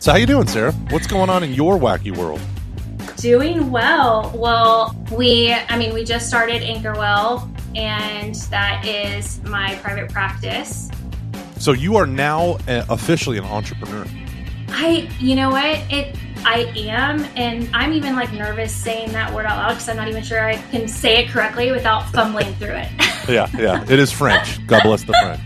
So how you doing, Sarah? What's going on in your wacky world? Doing well. Well, we just started Anchorwell, and that is my private practice. So you are now officially an entrepreneur. You know what? I am, and I'm even nervous saying that word out loud because I'm not even sure I can say it correctly without fumbling through it. Yeah. It is French. God bless the French.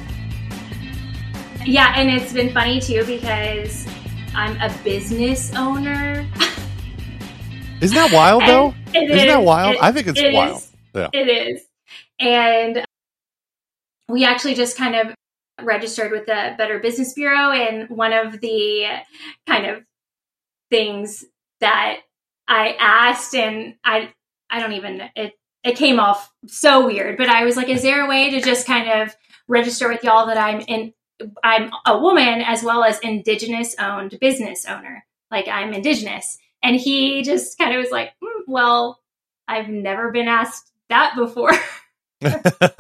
Yeah, and it's been funny too because I'm a business owner. Isn't that wild, though? Isn't that wild? I think it's wild. Yeah. It is. And we actually just kind of registered with the Better Business Bureau, and one of the kind of things that I asked, and I don't even, it came off so weird, but I was like, is there a way to just kind of register with y'all that I'm a woman as well as Indigenous owned business owner? Like, I'm Indigenous. And he just kind of was like, well, I've never been asked that before. and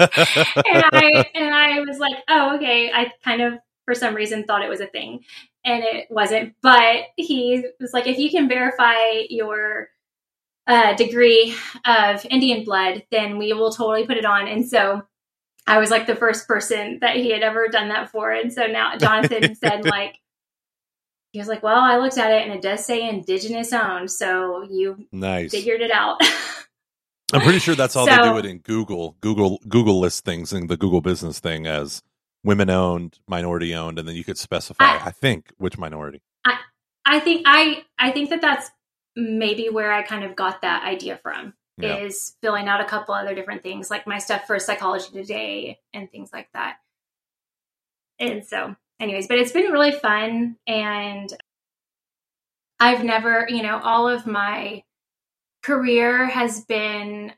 I was like, oh, okay. I kind of, for some reason, thought it was a thing, and it wasn't. But he was like, if you can verify your degree of Indian blood, then we will totally put it on. And so I was like the first person that he had ever done that for. And so now Jonathan said, he was like, well, I looked at it and it does say Indigenous owned. So you figured it out. I'm pretty sure that's how they do it in Google. Google lists things in the Google business thing as women owned, minority owned, and then you could specify, I think, which minority. I think that's maybe where I kind of got that idea from, is filling out a couple other different things, like my stuff for Psychology Today and things like that. And so anyways, but it's been really fun, and I've never, all of my career has been,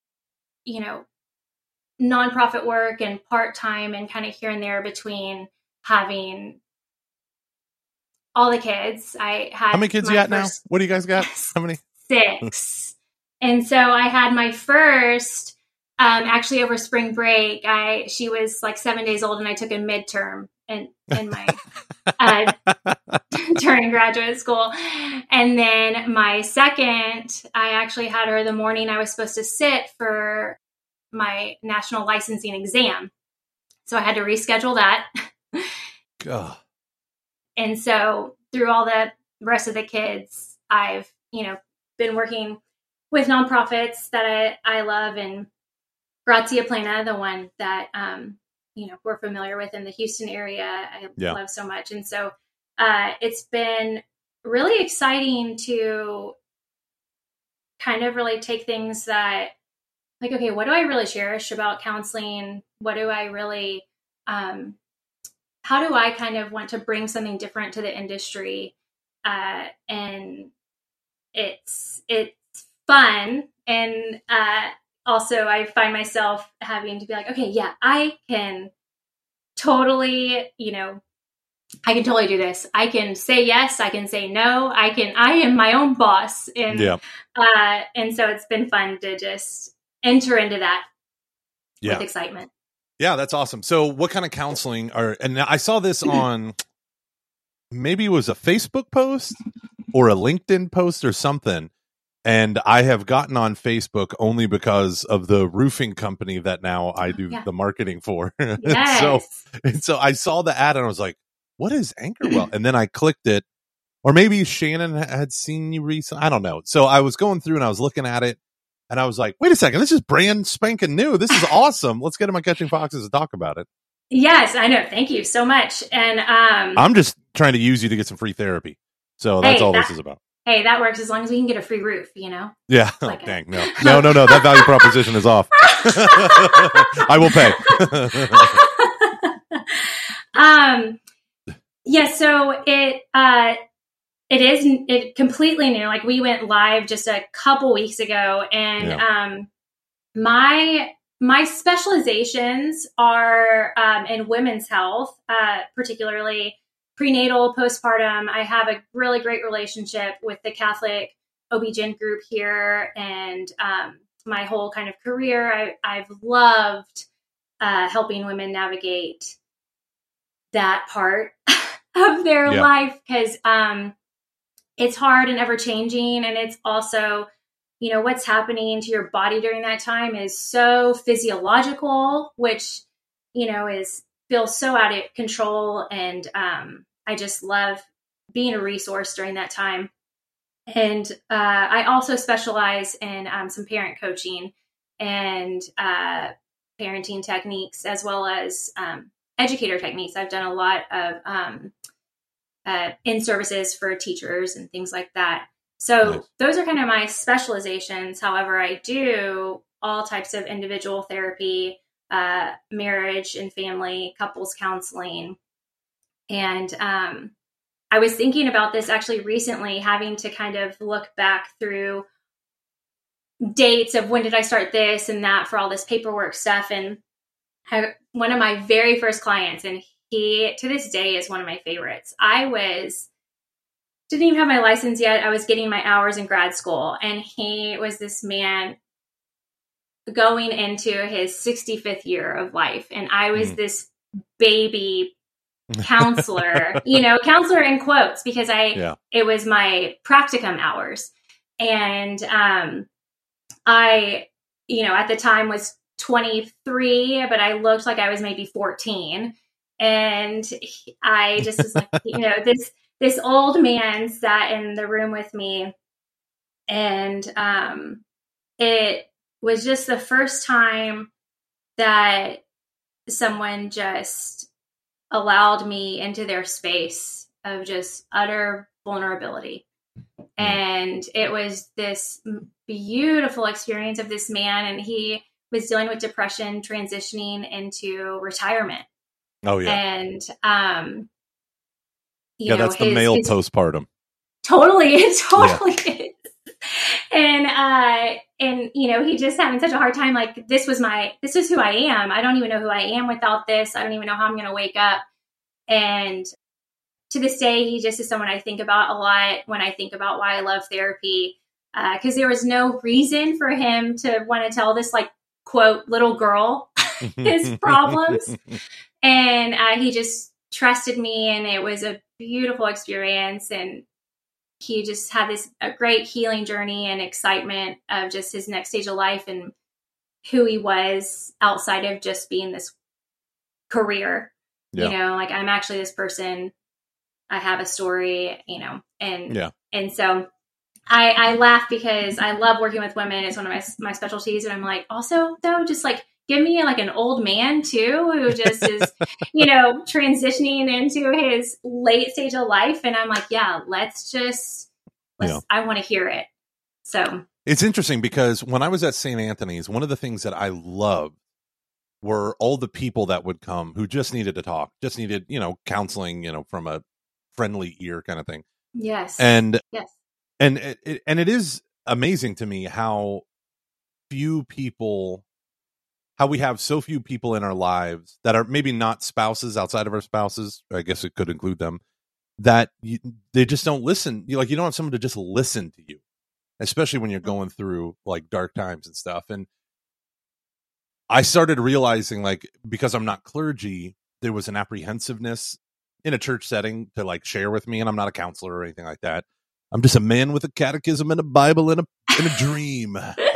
nonprofit work and part-time and kind of here and there between having all the kids. I had how many kids you got now? What do you guys got? How many? 6. And so I had my first, actually over spring break. She was 7 days old, and I took a midterm in my during graduate school. And then my second, I actually had her the morning I was supposed to sit for my national licensing exam. So I had to reschedule that. God. And so through all the rest of the kids, I've, been working with nonprofits that I love, and Grazia Plena, the one that, we're familiar with in the Houston area, I love so much. And so it's been really exciting to kind of really take things that, okay, what do I really cherish about counseling? What do I really, how do I kind of want to bring something different to the industry? And it's fun. And also I find myself having to be like, okay, yeah, I can totally, I can totally do this. I can say yes. I can say no. I am my own boss. And, and so it's been fun to just enter into that with excitement. Yeah, that's awesome. So what kind of counseling and I saw this on, maybe it was a Facebook post or a LinkedIn post or something. And I have gotten on Facebook only because of the roofing company that now I do the marketing for. Yes. so I saw the ad and I was like, what is Anchorwell? And then I clicked it, or maybe Shannon had seen you recently. I don't know. So I was going through and I was looking at it and I was like, wait a second, this is brand spanking new. This is awesome. Let's get him on Catching Foxes to talk about it. Yes, I know. Thank you so much. And I'm just trying to use you to get some free therapy. So that's all this is about. Hey, that works as long as we can get a free roof, Yeah. Oh, dang. No. That value proposition is off. I will pay. Yeah. So it completely new. We went live just a couple weeks ago, and my specializations are in women's health, particularly prenatal, postpartum. I have a really great relationship with the Catholic OB-GYN group here, and my whole kind of career, I've loved helping women navigate that part of their life, because it's hard and ever changing. And it's also, what's happening to your body during that time is so physiological, which, feels so out of control. And I just love being a resource during that time. And I also specialize in some parent coaching and parenting techniques, as well as educator techniques. I've done a lot of in services for teachers and things like that. So nice. Those are kind of my specializations. However, I do all types of individual therapy, marriage and family, couples counseling. And I was thinking about this actually recently, having to kind of look back through dates of when did I start this and that for all this paperwork stuff. And one of my very first clients, and he to this day is one of my favorites. Didn't even have my license yet. I was getting my hours in grad school, and he was this man going into his 65th year of life. And I was this baby counselor, counselor in quotes, because it was my practicum hours. And I, at the time was 23, but I looked like I was maybe 14. And I just was like, this old man sat in the room with me. And it was just the first time that someone just allowed me into their space of just utter vulnerability. And it was this beautiful experience of this man, and he was dealing with depression, transitioning into retirement. Oh yeah. And, that's the male postpartum. Totally. It totally is. And, he just having such a hard time. Like, this is who I am. I don't even know who I am without this. I don't even know how I'm going to wake up. And to this day, he just is someone I think about a lot when I think about why I love therapy. Because there was no reason for him to want to tell this, like, quote, little girl his problems. And he just trusted me, and it was a beautiful experience. And he just had a great healing journey and excitement of just his next stage of life and who he was outside of just being this career. Yeah. Like, I'm actually this person. I have a story, and so I laugh because I love working with women. It's one of my specialties. And I'm like, also though, just like, give me like an old man too, who just is, transitioning into his late stage of life. And I'm like, yeah, I want to hear it. So it's interesting because when I was at St. Anthony's, one of the things that I loved were all the people that would come who just needed to talk, just needed, counseling, from a friendly ear kind of thing. Yes. And it is amazing to me how we have so few people in our lives that are maybe not spouses outside of our spouses. I guess it could include them, that they just don't listen. You don't have someone to just listen to you, especially when you're going through like dark times and stuff. And I started realizing, like, because I'm not clergy, there was an apprehensiveness in a church setting to like share with me. And I'm not a counselor or anything like that. I'm just a man with a catechism and a Bible and a dream.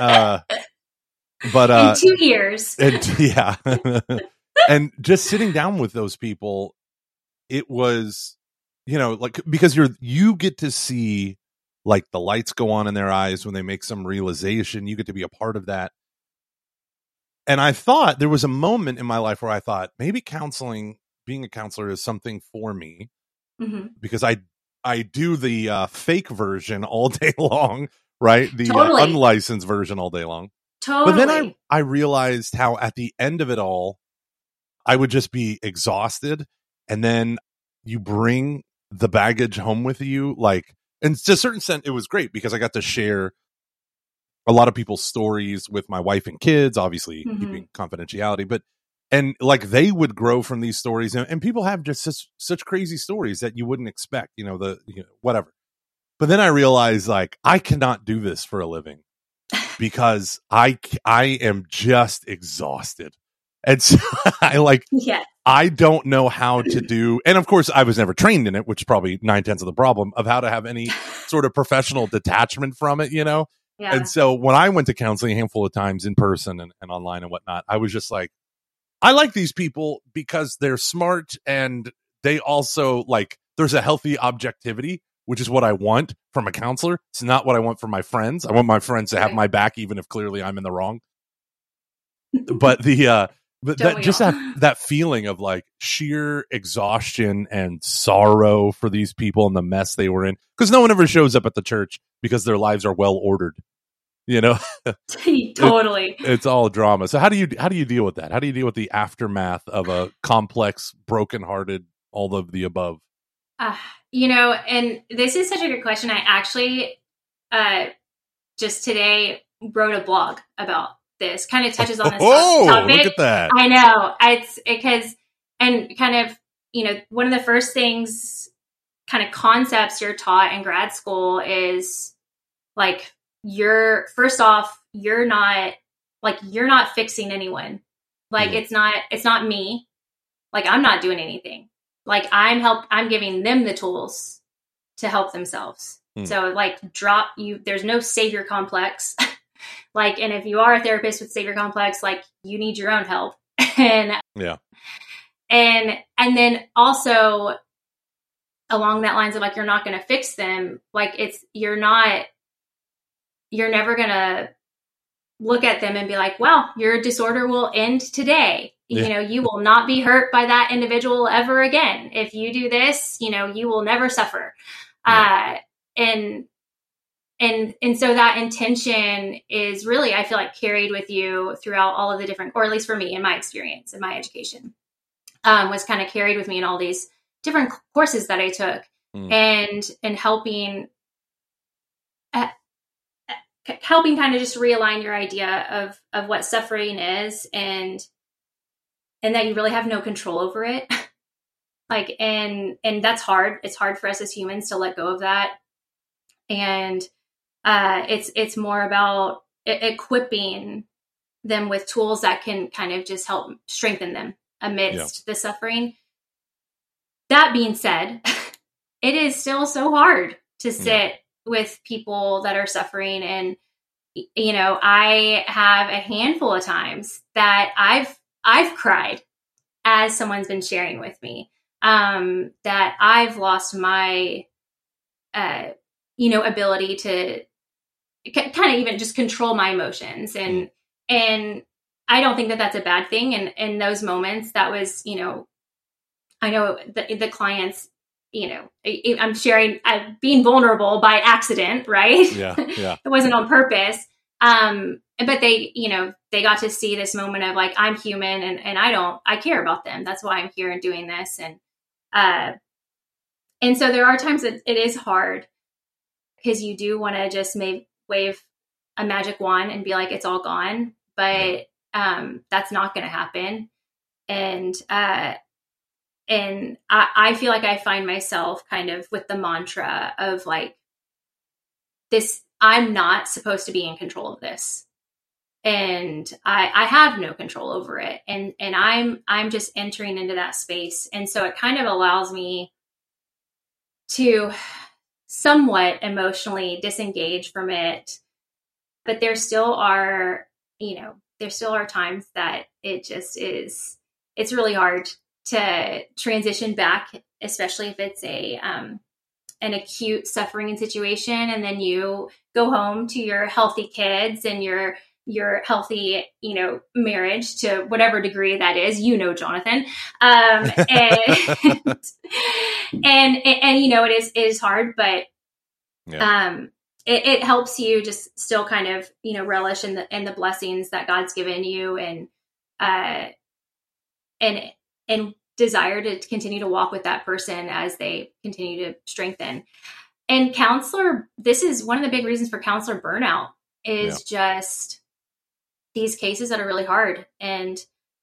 But in 2 years. Yeah. And just sitting down with those people, it was, like, because you get to see like the lights go on in their eyes when they make some realization. You get to be a part of that. And I thought there was a moment in my life where I thought maybe being a counselor is something for me, because I do the fake version all day long, right? The unlicensed version all day long. Totally. But then I realized how at the end of it all, I would just be exhausted. And then you bring the baggage home with you. Like, and to a certain extent, it was great because I got to share a lot of people's stories with my wife and kids, obviously keeping confidentiality, and like they would grow from these stories. And people have just such crazy stories that you wouldn't expect, whatever. But then I realized, like, I cannot do this for a living. Because I am just exhausted. And so I like, I don't know how to do, and of course I was never trained in it, which is probably 9/10 of the problem of how to have any sort of professional detachment from it, Yeah. And so when I went to counseling a handful of times in person and online and whatnot, I was just like, I like these people because they're smart and they also like, there's a healthy objectivity, which is what I want from a counselor. It's not what I want from my friends. I want my friends to have my back, even if clearly I'm in the wrong. But that feeling of like sheer exhaustion and sorrow for these people and the mess they were in, because no one ever shows up at the church because their lives are well ordered, Totally. It's all drama. So how do you deal with that? How do you deal with the aftermath of a complex, brokenhearted, all of the above? And this is such a good question. I actually just today wrote a blog about this, kind of touches on this topic. Look at that. I know. It's because, and kind of, one of the first things, kind of concepts you're taught in grad school is like, you're not fixing anyone. Like, it's not me. Like, I'm not doing anything. Like, I'm giving them the tools to help themselves. So like, there's no savior complex. Like, and if you are a therapist with savior complex, like, you need your own help. And then also along that lines of like, you're not going to fix them. Like, you're never going to look at them and be like, well, your disorder will end today. You will not be hurt by that individual ever again. If you do this, you will never suffer. And so that intention is really, I feel like, carried with you throughout all of the different, or at least for me, in my experience, in my education, was kind of carried with me in all these different courses that I took, and helping kind of just realign your idea of what suffering is, and that you really have no control over it. Like, and that's hard. It's hard for us as humans to let go of that. And it's more about equipping them with tools that can kind of just help strengthen them amidst the suffering. That being said, it is still so hard to sit with people that are suffering. And, I have a handful of times that I've cried as someone's been sharing with me, that I've lost my, ability to kind of even just control my emotions. And I don't think that that's a bad thing. And in those moments, that was, I know the clients, I'm sharing, being vulnerable by accident, right? Yeah. It wasn't on purpose. But they got to see this moment of like, I'm human and I care about them. That's why I'm here and doing this. And so there are times that it is hard, because you do want to just wave a magic wand and be like, it's all gone. But that's not going to happen. And I feel like I find myself kind of with the mantra of like, this, I'm not supposed to be in control of this. And I have no control over it. And I'm just entering into that space. And so it kind of allows me to somewhat emotionally disengage from it. But there still are times that it just is, it's really hard to transition back, especially if it's an acute suffering situation. And then you go home to your healthy kids and your healthy, marriage, to whatever degree that is, Jonathan. And it is hard, but it helps you just still kind of, relish in the blessings that God's given you, and desire to continue to walk with that person as they continue to strengthen. And this is one of the big reasons for counselor burnout, is just these cases that are really hard. And,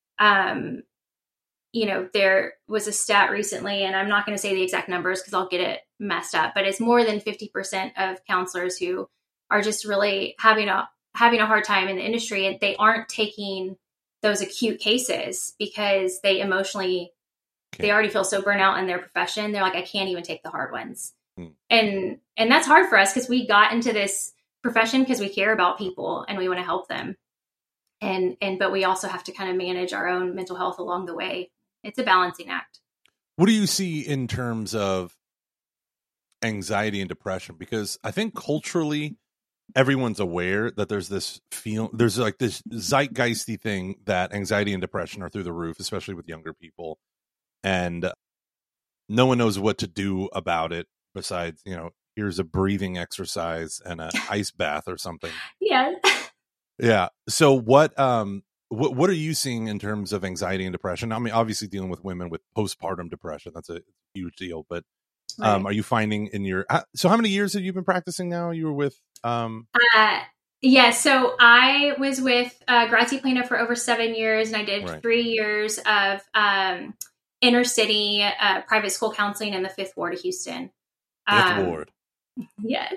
there was a stat recently, and I'm not going to say the exact numbers because I'll get it messed up, but it's more than 50% of counselors who are just really having a hard time in the industry, and they aren't taking those acute cases because they emotionally, they already feel so burnt out in their profession. They're like, I can't even take the hard ones. And that's hard for us because we got into this profession because we care about people and we want to help them. But we also have to kind of manage our own mental health along the way. It's a balancing act. What do you see in terms of anxiety and depression? Because I think culturally, everyone's aware that there's this there's like this zeitgeisty thing that anxiety and depression are through the roof, especially with younger people. And no one knows what to do about it besides, here's a breathing exercise and an ice bath or something. Yeah. Yeah. So what are you seeing in terms of anxiety and depression? I mean, obviously dealing with women with postpartum depression, that's a huge deal, but Right. are you finding in your, so how many years have you been practicing now? You were with, yeah, so I was with Grazia Plena for over 7 years, and I did 3 years of inner city private school counseling in the 5th Ward of Houston. Fifth Ward. Yes.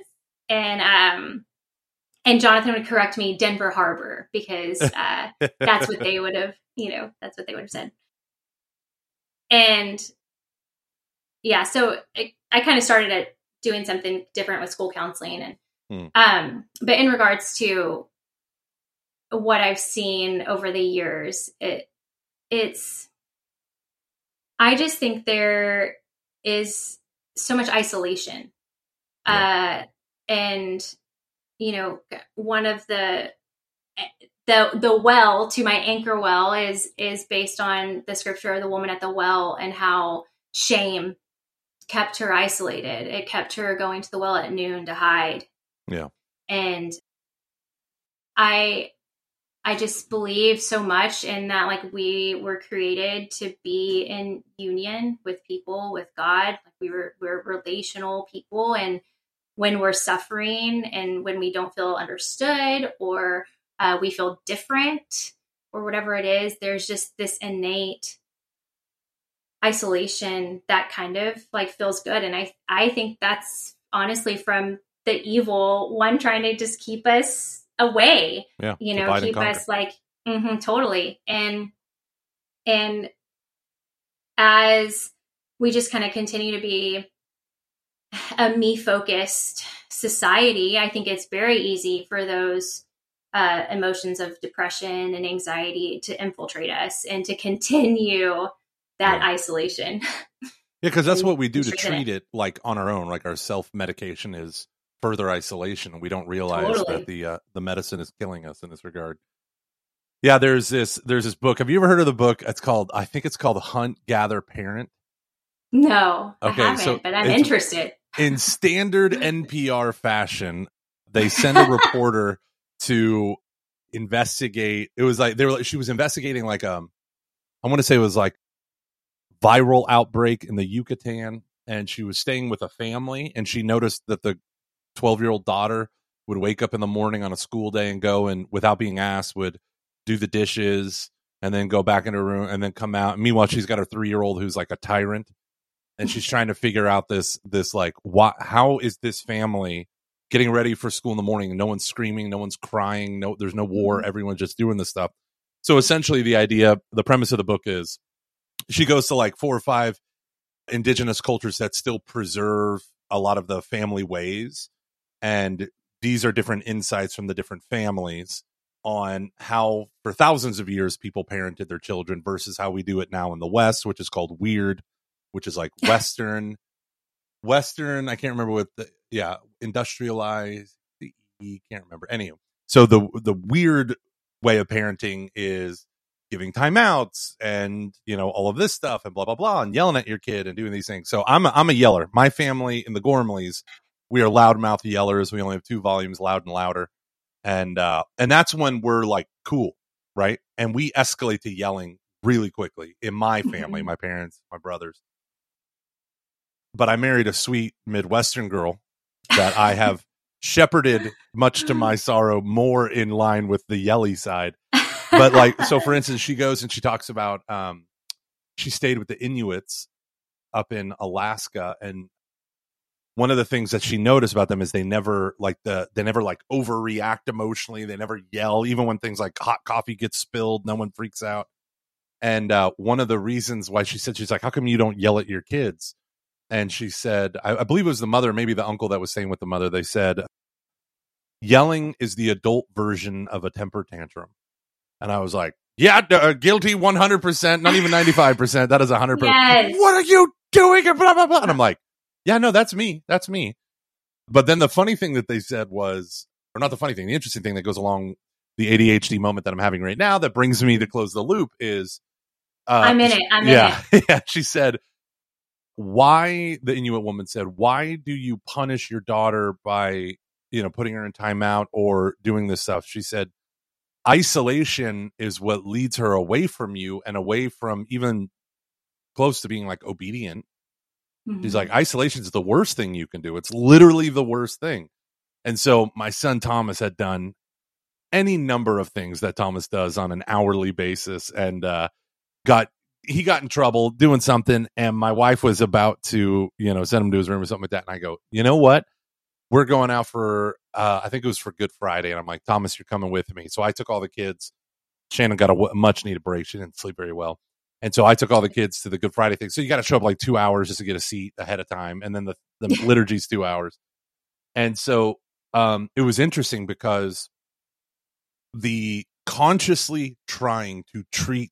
And Jonathan would correct me, Denver Harbor, because that's what they would have, that's what they would have said. And yeah, so I kind of started at doing something different with school counseling. And but in regards to what I've seen over the years, it's I just think there is so much isolation. And one of the well to my anchor well is based on the scripture of the woman at the well and how shame kept her isolated. It kept her going to the well at noon to hide. Yeah. And I just believe so much in that, like, we were created to be in union with people, with God. Like we're relational people. And when we're suffering and when we don't feel understood or we feel different or whatever it is, there's just this innate isolation that kind of like feels good. And I think that's honestly from the evil one trying to just keep us away, keep us like, totally. And as we just kind of continue to be a me focused society, I think it's very easy for those emotions of depression and anxiety to infiltrate us and to continue that isolation. Yeah, because that's what we do to treat it like on our own. Like our self-medication is further isolation. We don't realize that the medicine is killing us in this regard. Yeah, there's this book. Have you ever heard of the book? I think it's called Hunt, Gather, Parent. No, okay, I haven't, but I'm interested. In standard NPR fashion, they send a reporter to investigate. It was like she was investigating like I want to say it was like viral outbreak in the Yucatan, and she was staying with a family, and she noticed that the 12-year-old daughter would wake up in the morning on a school day and go and without being asked would do the dishes and then go back into her room and then come out. Meanwhile, she's got her 3-year-old who's like a tyrant, and she's trying to figure out this like how is this family getting ready for school in the morning? No one's screaming, no one's crying, there's no war, everyone's just doing this stuff. So essentially the premise of the book is she goes to like 4 or 5 indigenous cultures that still preserve a lot of the family ways. And these are different insights from the different families on how for thousands of years people parented their children versus how we do it now in the West, which is called weird, which is like Western, I can't remember what industrialized, can't remember. Anyway, so the weird way of parenting is giving timeouts and, all of this stuff and blah, blah, blah, and yelling at your kid and doing these things. So I'm a yeller. My family in the Gormleys, we are loudmouth yellers. We only have 2 volumes, loud and louder. And that's when we're like, cool. Right. And we escalate to yelling really quickly in my family, my parents, my brothers. But I married a sweet Midwestern girl that I have shepherded, much to my sorrow, more in line with the yelly side. But like, so for instance, she goes and she talks about, she stayed with the Inuits up in Alaska, and one of the things that she noticed about them is they never overreact emotionally. They never yell, even when things like hot coffee gets spilled, no one freaks out. And one of the reasons why she's like, how come you don't yell at your kids? And she said, I believe it was the mother, maybe the uncle that was staying with the mother. They said, yelling is the adult version of a temper tantrum. And I was like, yeah, guilty 100%, not even 95%. That is 100%. Yes. What are you doing? And blah, blah, blah. And I'm like, yeah, no, that's me. That's me. But then the funny thing that they said was, or not the funny thing, the interesting thing that goes along the ADHD moment that I'm having right now that brings me to close the loop is, I'm in it. Yeah. She said, the Inuit woman said, why do you punish your daughter by, putting her in timeout or doing this stuff? She said, isolation is what leads her away from you and away from even close to being like obedient. Mm-hmm. She's like, isolation is the worst thing you can do. It's literally the worst thing. And so my son Thomas had done any number of things that Thomas does on an hourly basis, and got in trouble doing something. And my wife was about to, send him to his room or something like that. And I go, you know what? We're going out for, I think it was for Good Friday. And I'm like, Thomas, you're coming with me. So I took all the kids. Shannon got a much needed break. She didn't sleep very well. And so I took all the kids to the Good Friday thing. So you got to show up like 2 hours just to get a seat ahead of time. And then the liturgy's 2 hours. And so it was interesting because the consciously trying to treat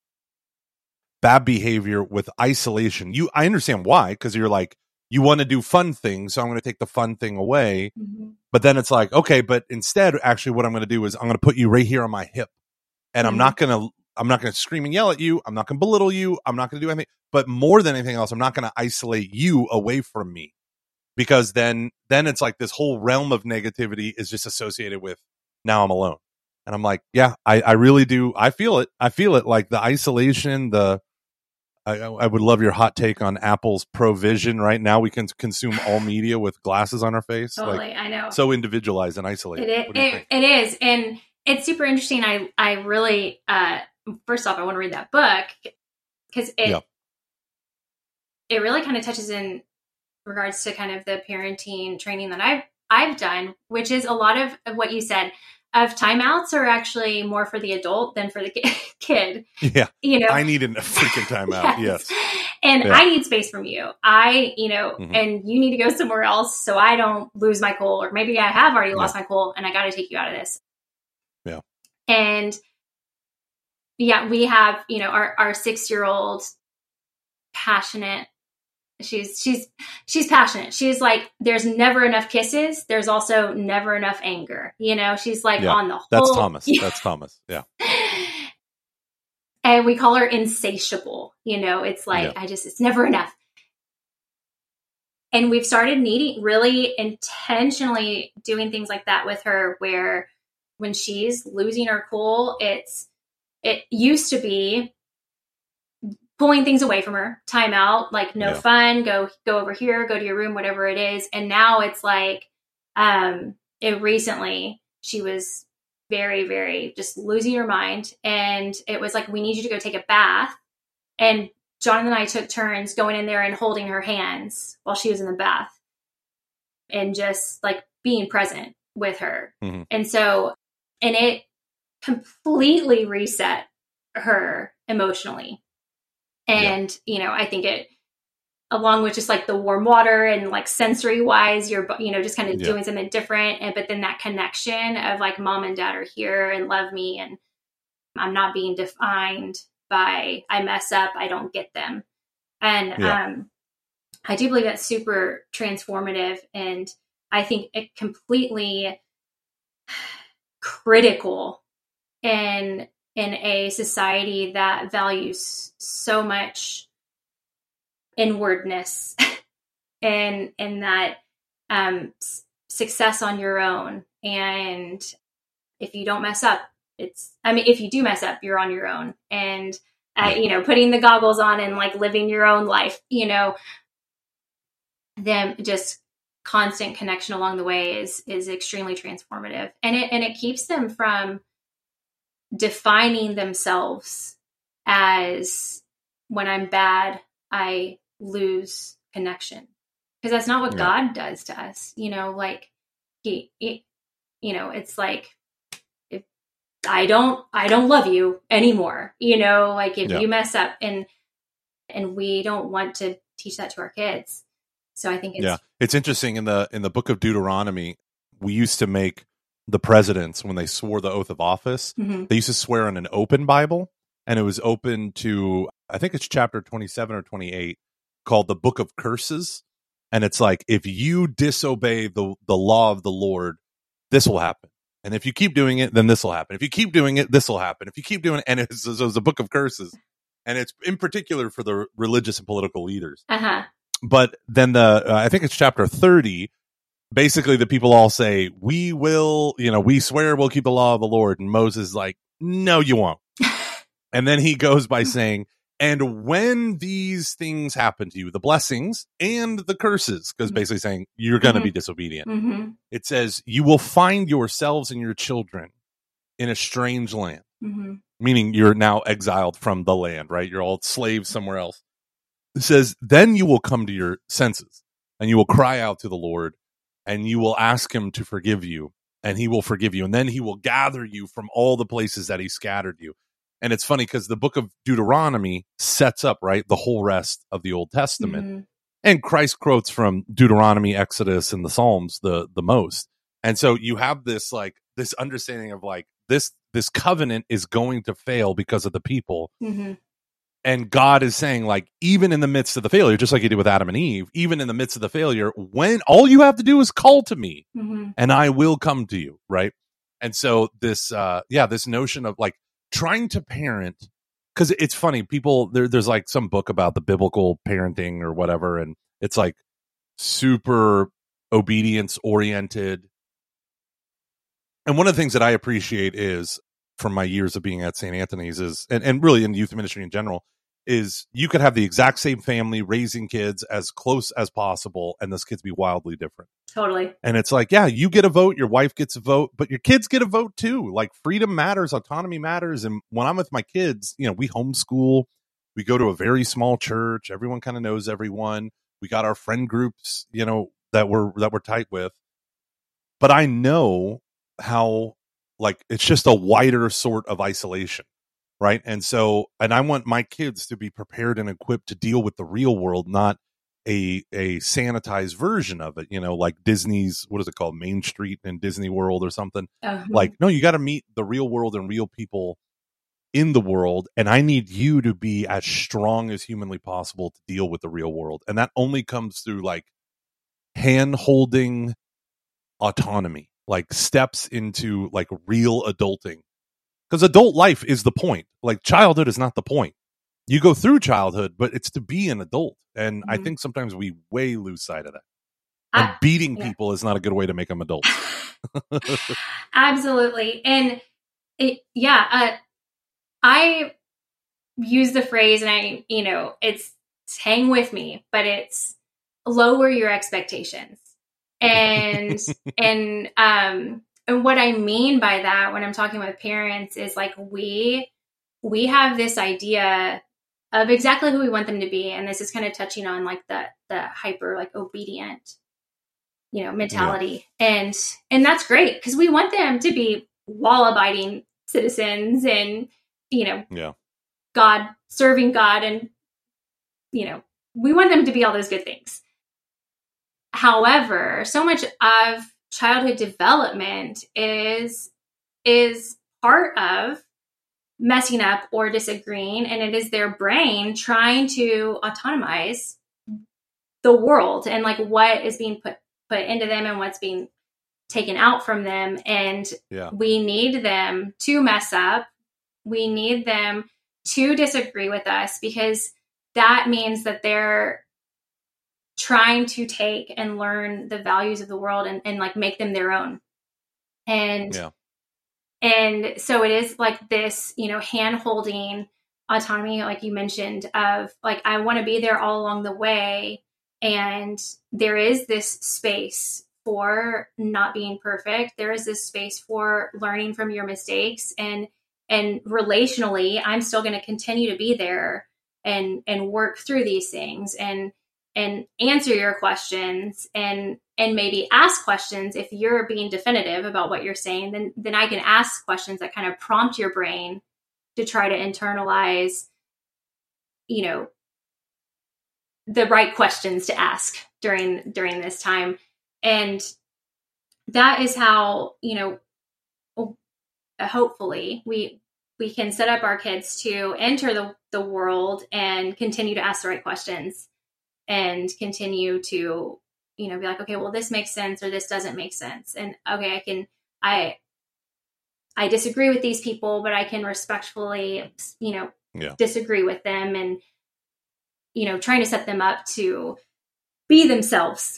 bad behavior with isolation, I understand why, because you're like, you want to do fun things, so I'm going to take the fun thing away. Mm-hmm. But then it's like, okay, but instead, actually, what I'm going to do is I'm going to put you right here on my hip, and I'm not going to scream and yell at you. I'm not going to belittle you. I'm not going to do anything. But more than anything else, I'm not going to isolate you away from me, because then it's like this whole realm of negativity is just associated with now I'm alone. And I'm like, yeah, I really do. I feel it. Like the isolation, I would love your hot take on Apple's Provision. Right now, we can consume all media with glasses on our face. Totally, I know. So individualized and isolated. It is, and it's super interesting. I really, first off, I want to read that book because it really kind of touches in regards to kind of the parenting training that I've done, which is a lot of what you said. Of timeouts are actually more for the adult than for the kid. Yeah. I need a freaking timeout. Yes. And I need space from you. Mm-hmm. And you need to go somewhere else so I don't lose my cool, or maybe I have already lost my cool and I got to take you out of this. Yeah. And we have, our 6-year-old passionate. She's passionate. She's like, there's never enough kisses. There's also never enough anger. She's like on the whole. That's Thomas. That's Thomas. Yeah. And we call her insatiable. It's like, it's never enough. And we've started really intentionally doing things like that with her, where when she's losing her cool, it used to be pulling things away from her, time out, like no fun, go over here, go to your room, whatever it is. And now it's like, recently she was very, very just losing her mind. And it was like, we need you to go take a bath. And Jonathan and I took turns going in there and holding her hands while she was in the bath and just like being present with her. Mm-hmm. And it completely reset her emotionally. And, I think it, along with just like the warm water and like sensory wise, you're, just kind of doing something different. But then that connection of like mom and dad are here and love me. And I'm not being defined by, I mess up, I don't get them. And I do believe that's super transformative. And I think it completely critical in a society that values so much inwardness and that success on your own. And if you don't mess up, if you do mess up, you're on your own. And, putting the goggles on and like living your own life, them just constant connection along the way is extremely transformative. And it keeps them from defining themselves as when I'm bad, I lose connection. because that's not what Yeah. God does to us. Like he it's like, if I don't love you anymore, like if Yeah. you mess up, and we don't want to teach that to our kids. So I think It's interesting in the book of Deuteronomy, we used to make the presidents, when they swore the oath of office, Mhm. they used to swear in an open Bible, and it was open to, I think it's chapter 27 or 28, called the Book of Curses. And it's like, if you disobey the law of the Lord, this will happen. And if you keep doing it, then this will happen. If you keep doing it, this will happen. If you keep doing it, and it was a book of curses. And it's in particular for the religious and political leaders. Uh-huh. But then I think it's chapter 30, basically the people all say, we swear we'll keep the law of the Lord. And Moses is like, no, you won't. And then he goes by saying, and when these things happen to you, the blessings and the curses, because basically saying you're going to be disobedient. Mm-hmm. It says, you will find yourselves and your children in a strange land, meaning you're now exiled from the land, right? You're all slaves somewhere else. It says, then you will come to your senses and you will cry out to the Lord and you will ask him to forgive you, and he will forgive you. And then he will gather you from all the places that he scattered you. And it's funny because the book of Deuteronomy sets up, right, the whole rest of the Old Testament. And Christ quotes from Deuteronomy, Exodus, and the Psalms the most. And so you have this like this understanding of like this covenant is going to fail because of the people. And God is saying, like, even in the midst of the failure, just like he did with Adam and Eve, even in the midst of the failure, when all you have to do is call to me and I will come to you, right? And so this notion of like trying to parent, because it's funny, people, there's like some book about the biblical parenting or whatever, and it's like super obedience oriented. And one of the things that I appreciate is, from my years of being at St. Anthony's, is and really in youth ministry in general, is you could have the exact same family raising kids as close as possible, and those kids be wildly different. Totally. And it's like, yeah, you get a vote, your wife gets a vote, but your kids get a vote too. Like, freedom matters, autonomy matters. And when I'm with my kids, we homeschool, we go to a very small church, everyone kind of knows everyone. We got our friend groups, that we're tight with. But I know how, like, it's just a wider sort of isolation, right? And I want my kids to be prepared and equipped to deal with the real world, not a sanitized version of it, like Disney's, what is it called, Main Street in Disney World or something. Like, no, you got to meet the real world and real people in the world, and I need you to be as strong as humanly possible to deal with the real world. And that only comes through like hand holding autonomy, like steps into like real adulting, because adult life is the point. Like, childhood is not the point. You go through childhood, but it's to be an adult. And I think sometimes we way lose sight of that. And beating people is not a good way to make them adults. Absolutely. And I use the phrase, and it's hang with me, but it's lower your expectations. And and what I mean by that when I'm talking with parents is like, we have this idea of exactly who we want them to be. And this is kind of touching on like the hyper, like, obedient, mentality. Yeah. And that's great, because we want them to be law abiding citizens and, serving God. And, we want them to be all those good things. However, so much of childhood development is part of messing up or disagreeing, and it is their brain trying to autonomize the world and like what is being put into them and what's being taken out from them. And we need them to mess up. We need them to disagree with us, because that means that they're trying to take and learn the values of the world and like make them their own. And so it is like this, hand holding autonomy, like you mentioned, of like, I want to be there all along the way. And there is this space for not being perfect. There is this space for learning from your mistakes, and relationally, I'm still going to continue to be there and work through these things. And and answer your questions and maybe ask questions. If you're being definitive about what you're saying, then I can ask questions that kind of prompt your brain to try to internalize, the right questions to ask during this time. And that is how, hopefully we can set up our kids to enter the world and continue to ask the right questions and continue to, be like, okay, well, this makes sense or this doesn't make sense. And okay, I disagree with these people, but I can respectfully, disagree with them, and, trying to set them up to be themselves,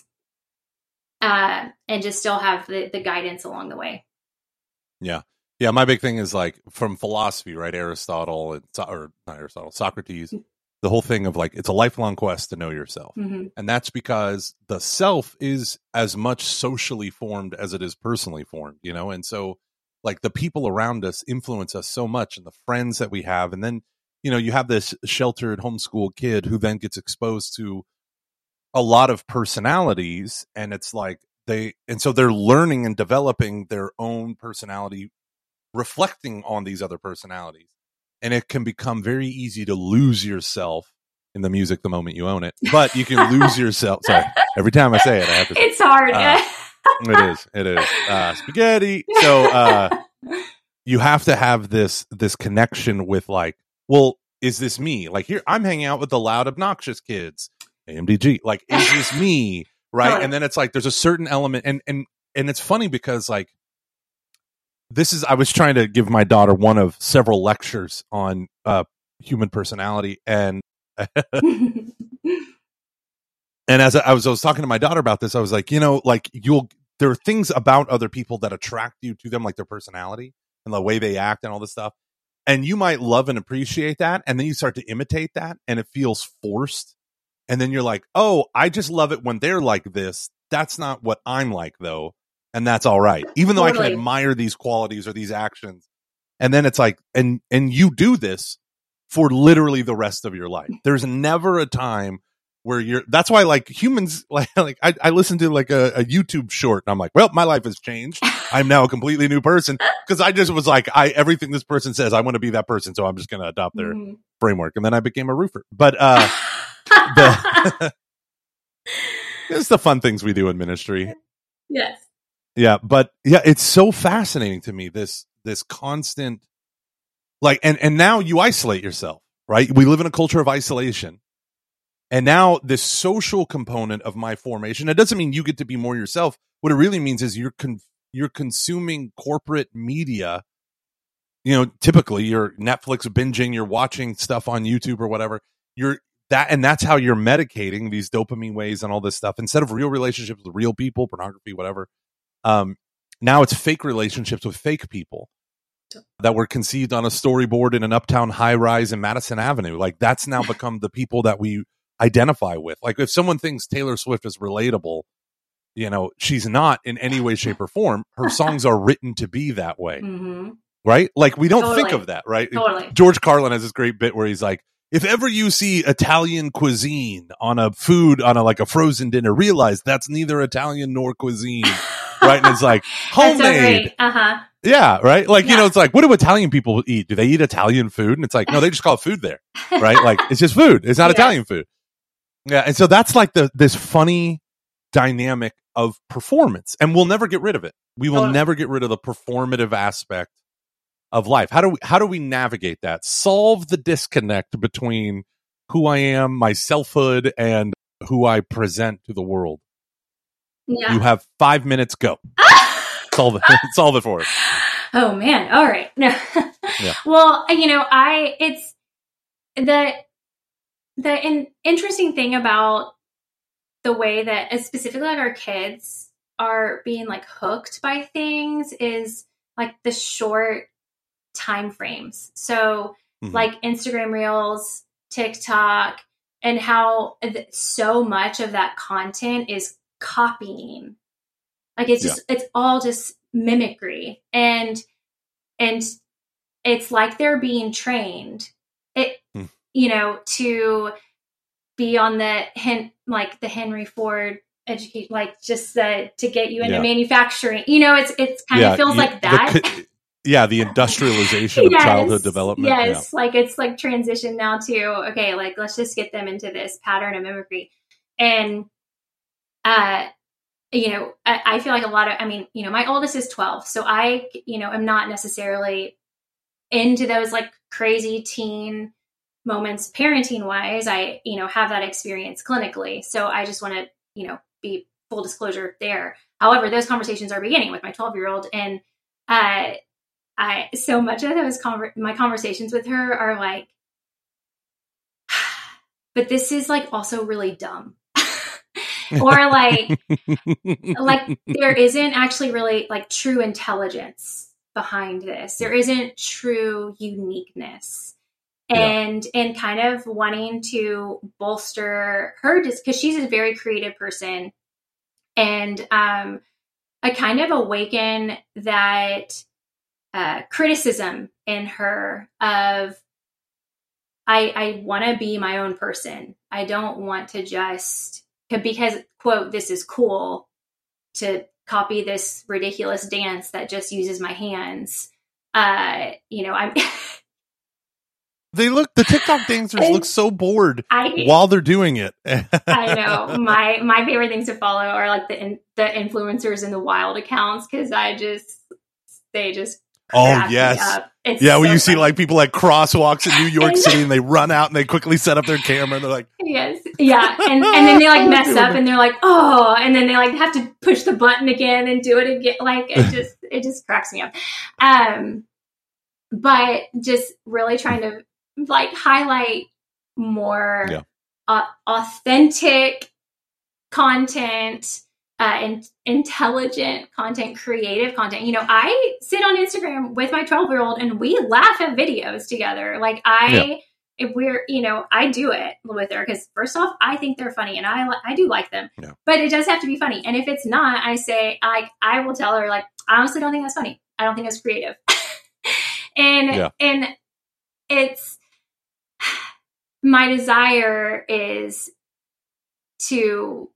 and just still have the guidance along the way. Yeah. Yeah. My big thing is like from philosophy, right? Aristotle, or not Aristotle, Socrates, the whole thing of like, it's a lifelong quest to know yourself. Mm-hmm. And that's because the self is as much socially formed as it is personally formed, And so like the people around us influence us so much, and the friends that we have. And then, you have this sheltered homeschool kid who then gets exposed to a lot of personalities, and it's like so they're learning and developing their own personality, reflecting on these other personalities. And it can become very easy to lose yourself in the music the moment you own it. But you can lose yourself. Sorry, every time I say it, I have to say it's hard. It is. Spaghetti. So you have to have this connection with like, well, is this me? Like here, I'm hanging out with the loud, obnoxious kids. AMDG. Like, is this me? Right. Totally. And then it's like, there's a certain element. And it's funny because like, I was trying to give my daughter one of several lectures on human personality. And and as I was talking to my daughter about this, I was like, there are things about other people that attract you to them, like their personality and the way they act and all this stuff. And you might love and appreciate that. And then you start to imitate that and it feels forced. And then you're like, oh, I just love it when they're like this. That's not what I'm like, though. And that's all right. Even though Totally. I can admire these qualities or these actions. And then it's like, and you do this for literally the rest of your life. There's never a time where that's why like humans, like I listened to like a YouTube short and I'm like, well, my life has changed. I'm now a completely new person. Cause I just was like, everything this person says, I want to be that person. So I'm just going to adopt their framework. And then I became a roofer. But, it's the fun things we do in ministry. Yes. Yeah. But yeah, it's so fascinating to me, this constant, like, and now you isolate yourself, right? We live in a culture of isolation. And now this social component of my formation, it doesn't mean you get to be more yourself. What it really means is you're consuming corporate media. Typically you're Netflix binging, you're watching stuff on YouTube or whatever. And that's how you're medicating these dopamine ways and all this stuff instead of real relationships with real people, pornography, whatever. Now it's fake relationships with fake people that were conceived on a storyboard in an uptown high rise in Madison Avenue. Like that's now become the people that we identify with. Like if someone thinks Taylor Swift is relatable, she's not in any way, shape, or form. Her songs are written to be that way. Mm-hmm. Right? Like we don't Totally. think of that, right? Totally. George Carlin has this great bit where he's like, if ever you see Italian cuisine on a frozen dinner, realize that's neither Italian nor cuisine. Right? And it's like homemade. So uh-huh. Yeah, right? Like, it's like, what do Italian people eat? Do they eat Italian food? And it's like, no, they just call it food there. Right? Like, it's just food. It's not Italian food. Yeah. And so that's like this funny dynamic of performance. And we'll never get rid of it. We will never get rid of the performative aspect of life. How do we navigate that? Solve the disconnect between who I am, my selfhood, and who I present to the world. Yeah. You have 5 minutes. Go. Solve it for us. Oh man. All right. No. Yeah. Well, it's the interesting thing about the way that specifically like our kids are being like hooked by things is like the short time frames. So like Instagram Reels, TikTok, and how so much of that content is copying. Like it's just, it's all just mimicry. And it's like they're being trained to be on the Henry Ford educate, like just to get you into manufacturing. It's kind of feels like that. The industrialization of childhood development. Yes, like it's like transition now to, okay, like let's just get them into this pattern of mimicry. And, I feel like a lot of, my oldest is 12. So I, am not necessarily into those like crazy teen moments parenting wise. I, have that experience clinically. So I just want to, be full disclosure there. However, those conversations are beginning with my 12-year-old. And, so much of those my conversations with her are like, but this is like also really dumb. Or like there isn't actually really like true intelligence behind this. There isn't true uniqueness. And kind of wanting to bolster her, just because she's a very creative person. And I kind of awaken that criticism in her of, I want to be my own person. I don't want to just, because, quote, this is cool to copy this ridiculous dance that just uses my hands. I'm the TikTok dancers look so bored while they're doing it. I know. My favorite things to follow are like the influencers in the wild accounts, because they just oh yes, it's yeah. When so you see funny. like people like crosswalks in New York City, and they run out and they quickly set up their camera, and they're like, yes, yeah, and then they like mess up, and they're like, oh, and then they like have to push the button again and do it again. Like it just cracks me up. But just really trying to like highlight more authentic content. And intelligent content, creative content. I sit on Instagram with my 12-year-old and we laugh at videos together. Like if we're, I do it with her because first off, I think they're funny and I do like them, but it does have to be funny. And if it's not, I say, I will tell her, like, I honestly don't think that's funny. I don't think that's creative. and it's, my desire is to,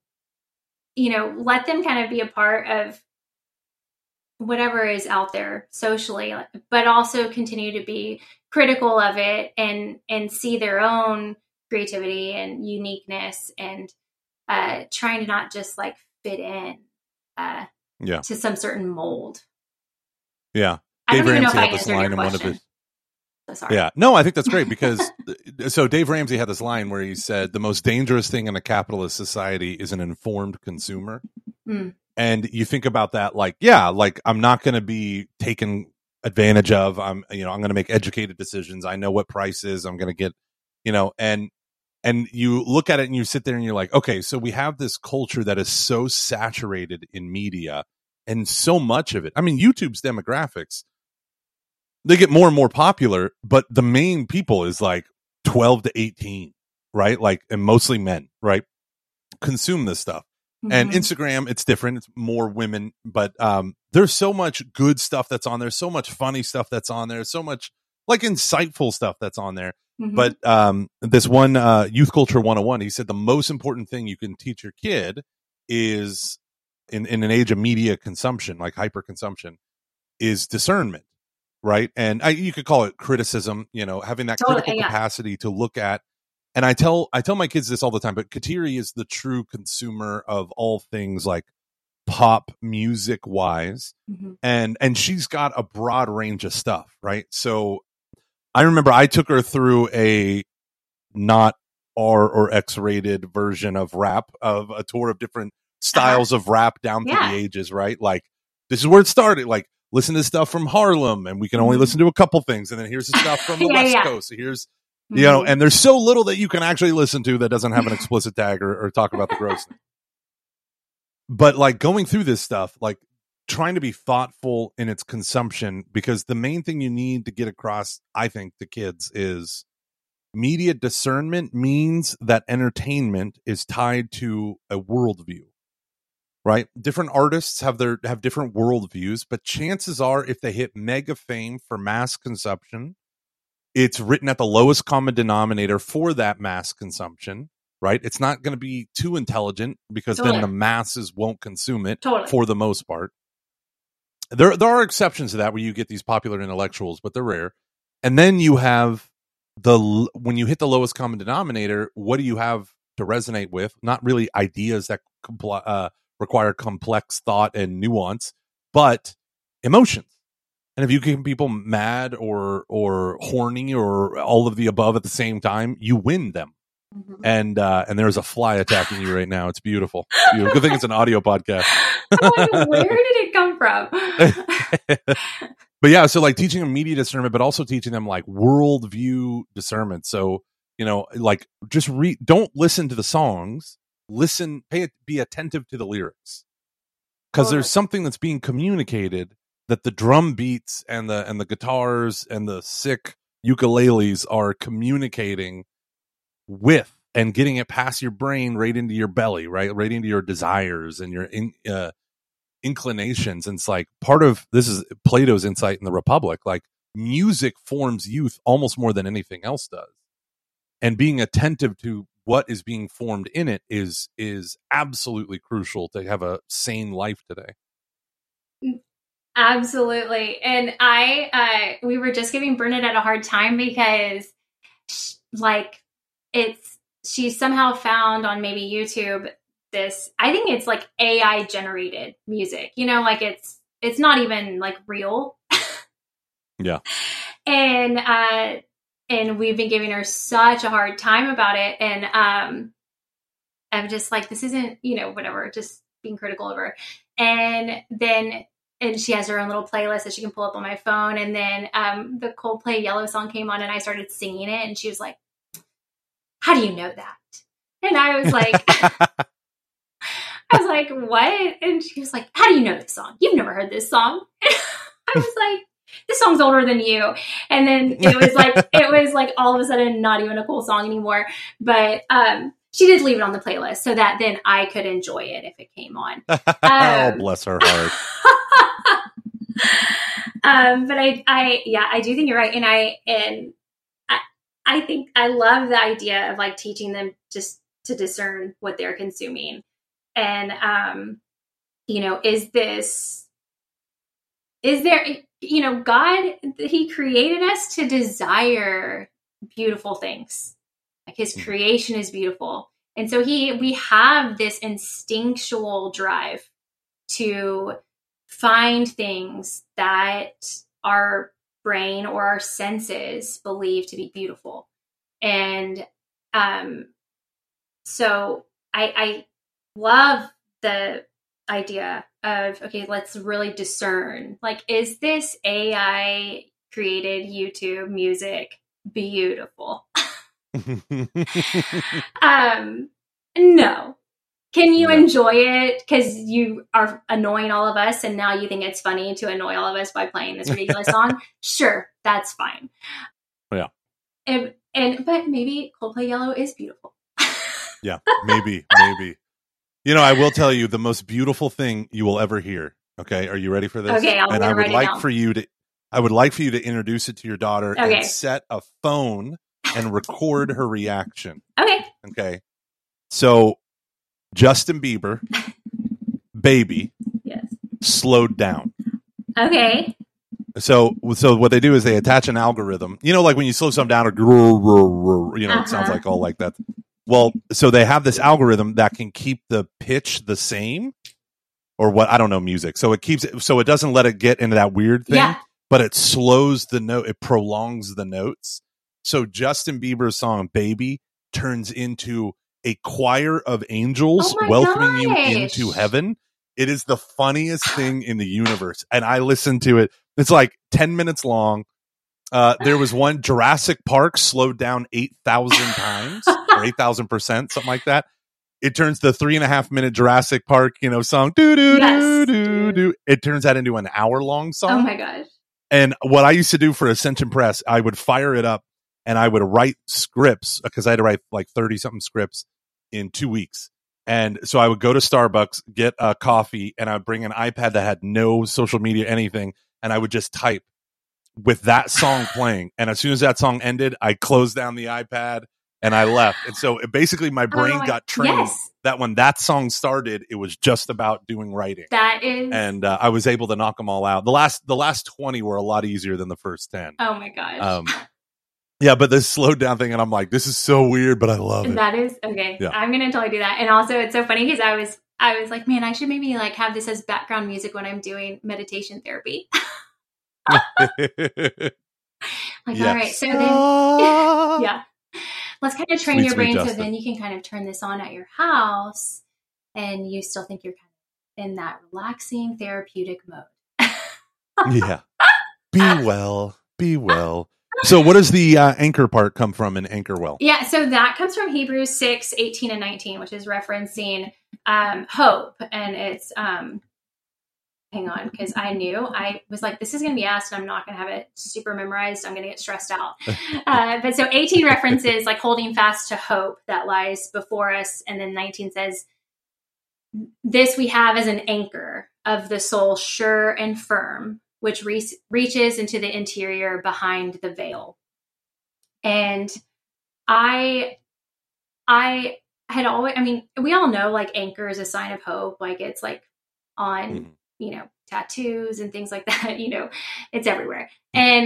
let them kind of be a part of whatever is out there socially, but also continue to be critical of it and see their own creativity and uniqueness, and trying to not just like fit in to some certain mold. Yeah. Dave Ramsey had this line in one of his. Sorry. Yeah, no, I think that's great because so Dave Ramsey had this line where he said the most dangerous thing in a capitalist society is an informed consumer. And you think about that, like, like I'm not going to be taken advantage of. I'm going to make educated decisions. I know what price is. I'm going to get, and you look at it and you sit there and you're like, okay, so we have this culture that is so saturated in media and so much of it. I mean, YouTube's demographics, they get more and more popular, but the main people is like 12 to 18, right? Like, and mostly men, right? Consume this stuff. And Instagram, it's different. It's more women, but there's so much good stuff that's on there, so much funny stuff that's on there, so much like insightful stuff that's on there. But this one Youth Culture 101, he said the most important thing you can teach your kid is in an age of media consumption, like hyper consumption, is discernment. Right. And you could call it criticism, having that critical capacity to look at. And I tell my kids this all the time, but Kateri is the true consumer of all things like pop music wise. And she's got a broad range of stuff. Right. So I remember I took her through a not R or X rated version of rap, of a tour of different styles of rap down through the ages. Right. Like this is where it started. Like, listen to stuff from Harlem and we can only listen to a couple things. And then here's the stuff from the West Coast. So here's, and there's so little that you can actually listen to that doesn't have an explicit tag or talk about the gross thing. But like going through this stuff, like trying to be thoughtful in its consumption, because the main thing you need to get across, I think, to kids is media discernment means that entertainment is tied to a worldview. Right? Different artists have different worldviews, but chances are if they hit mega fame for mass consumption, it's written at the lowest common denominator for that mass consumption. right? It's not going to be too intelligent because Totally. then the masses won't consume it Totally. for the most part. There are exceptions to that where you get these popular intellectuals, but they're rare. And then you have when you hit the lowest common denominator, what do you have to resonate with? Not really ideas that require complex thought and nuance, but emotions. And if you can people mad or horny or all of the above at the same time, you win them. Mm-hmm. And there's a fly attacking you right now. It's beautiful. Good thing it's an audio podcast. Where did it come from? But yeah, so like teaching them media discernment, but also teaching them like worldview discernment. So, like just don't listen to the songs, be attentive to the lyrics. Because there's something that's being communicated that the drum beats and the guitars and the sick ukuleles are communicating with, and getting it past your brain right into your belly, right into your desires and your inclinations. And it's like this is Plato's insight in the Republic. Like music forms youth almost more than anything else does, and being attentive to what is being formed in it is absolutely crucial to have a sane life today. Absolutely. And we were just giving Bernadette a hard time because she somehow found on maybe YouTube this, I think it's like AI generated music, like it's not even like real. Yeah. And we've been giving her such a hard time about it. And I'm just like, this isn't, whatever, just being critical of her. And she has her own little playlist that she can pull up on my phone. And then the Coldplay Yellow song came on and I started singing it. And she was like, how do you know that? And I was like, what? And she was like, how do you know this song? You've never heard this song. I was like, this song's older than you. And then it was like all of a sudden not even a cool song anymore. But she did leave it on the playlist so that then I could enjoy it if it came on. Oh, bless her heart. But I do think you're right. And I think I love the idea of like teaching them just to discern what they're consuming. And, is there, God, he created us to desire beautiful things. Like his creation is beautiful. And so we have this instinctual drive to find things that our brain or our senses believe to be beautiful. And so I love the idea of, okay, let's really discern, like, is this AI created YouTube music beautiful? No. Can you enjoy it because you are annoying all of us and now you think it's funny to annoy all of us by playing this ridiculous song? Sure, that's fine. Yeah. But maybe Coldplay Yellow is beautiful. Yeah, maybe. I will tell you the most beautiful thing you will ever hear. Okay, are you ready for this? Okay, and I would like for you to introduce it to your daughter and set a phone and record her reaction. Okay. So, Justin Bieber, Baby, yes, slowed down. Okay. So what they do is they attach an algorithm. Like when you slow something down, or it sounds like all like that. Well, so they have this algorithm that can keep the pitch the same, or what, I don't know music. So it keeps it, so it doesn't let it get into that weird thing, but it slows the note, it prolongs the notes. So Justin Bieber's song Baby turns into a choir of angels welcoming you into heaven. It is the funniest thing in the universe. And I listened to it. It's like 10 minutes long. There was one, Jurassic Park slowed down 8,000 times or 8,000%, something like that. It turns the 3.5 minute Jurassic Park, song, do do do do do. It turns that into an hour-long song. Oh my gosh. And what I used to do for Ascension Press, I would fire it up and I would write scripts because I had to write like 30 something scripts in 2 weeks. And so I would go to Starbucks, get a coffee, and I would bring an iPad that had no social media, anything. And I would just type with that song playing. And as soon as that song ended, I closed down the iPad and I left. And so basically my brain got trained that when that song started, it was just about doing writing. That is. And I was able to knock them all out. The last 20 were a lot easier than the first 10. Oh my gosh. Yeah, but this slowed down thing, and I'm like, this is so weird, but I love it. That is okay. Yeah. I'm gonna totally do that. And also, it's so funny because I was like, man, I should maybe like have this as background music when I'm doing meditation therapy. Like, yes. All right, so then, yeah, let's kind of train your brain so then you can kind of turn this on at your house, and you still think you're kind of in that relaxing therapeutic mode. Yeah. Be well. So what does the anchor part come from in anchor well? Yeah, so that comes from Hebrews 6, 18 and 19, which is referencing hope. And it's, hang on, because I was like, this is going to be asked and I'm not going to have it super memorized. I'm going to get stressed out. But so 18 references like holding fast to hope that lies before us. And then 19 says, this we have as an anchor of the soul, sure and firm, which reaches into the interior behind the veil. And I had always, I mean, we all know like anchor is a sign of hope. Like it's like on, you know, tattoos and things like that, you know, it's everywhere. And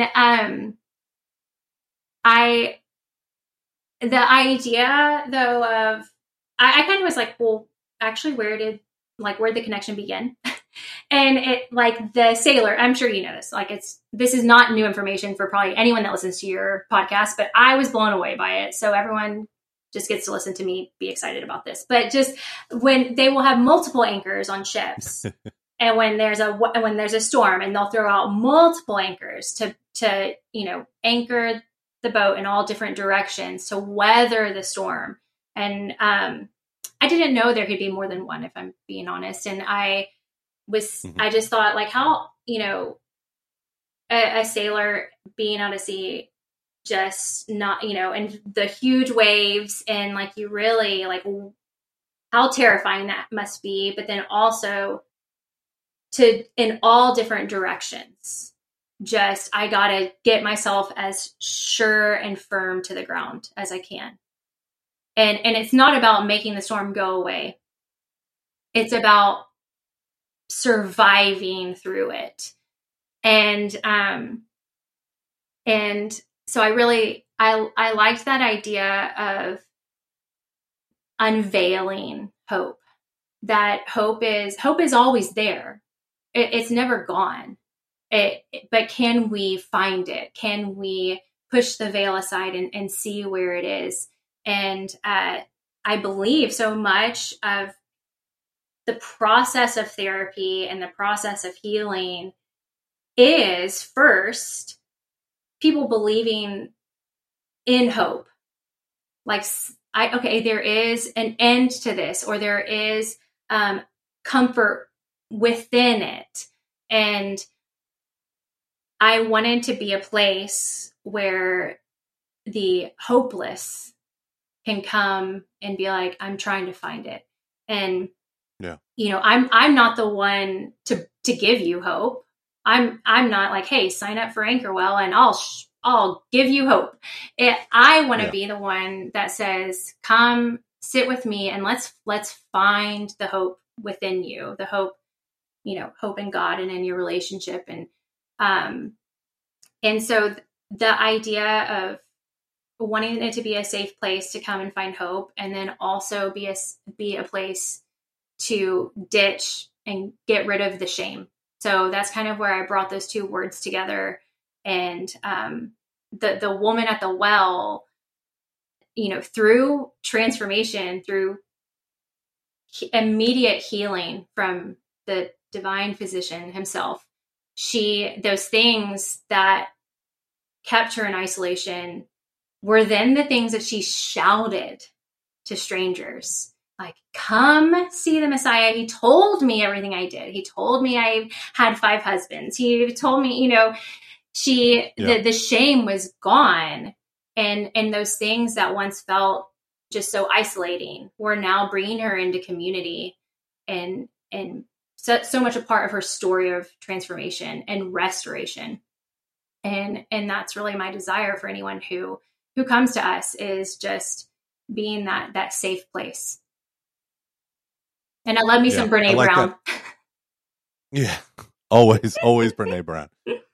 the idea though of, I kind of was like, well, actually where'd the connection begin? And it like the sailor, I'm sure you know this, like this is not new information for probably anyone that listens to your podcast, but I was blown away by it. So everyone just gets to listen to me be excited about this, but just when they will have multiple anchors on ships and when there's a storm and they'll throw out multiple anchors to, you know, anchor the boat in all different directions to weather the storm. And, I didn't know there could be more than one, if I'm being honest. And I just thought like how, you know, a sailor being out at sea, just not, you know, and the huge waves and like, you really like how terrifying that must be, but then also in all different directions, just, I gotta get myself as sure and firm to the ground as I can. And it's not about making the storm go away. It's about surviving through it. And so I liked that idea of unveiling hope, that hope is always there. It's never gone. But can we find it? Can we push the veil aside and see where it is? And I believe so much of the process of therapy and the process of healing is first people believing in hope. Like, there is an end to this, or there is comfort within it. And I wanted to be a place where the hopeless can come and be like, I'm trying to find it. And, you know, I'm not the one to give you hope. I'm not like, hey, sign up for Anchorwell and I'll give you hope. I want to be the one that says, come sit with me and let's find the hope within you, the hope, you know, hope in God and in your relationship. And so the idea of wanting it to be a safe place to come and find hope, and then also be a place to ditch and get rid of the shame. So that's kind of where I brought those two words together. And the woman at the well, you know, through transformation, through immediate healing from the divine physician himself, those things that kept her in isolation were then the things that she shouted to strangers. Like, come see the Messiah. He told me everything I did. He told me I had 5 husbands. He told me, you know, the shame was gone. And those things that once felt just so isolating were now bringing her into community and so much a part of her story of transformation and restoration. And that's really my desire for anyone who who comes to us is just being that safe place. And I love me some Brene like Brown. Yeah, always Brene Brown.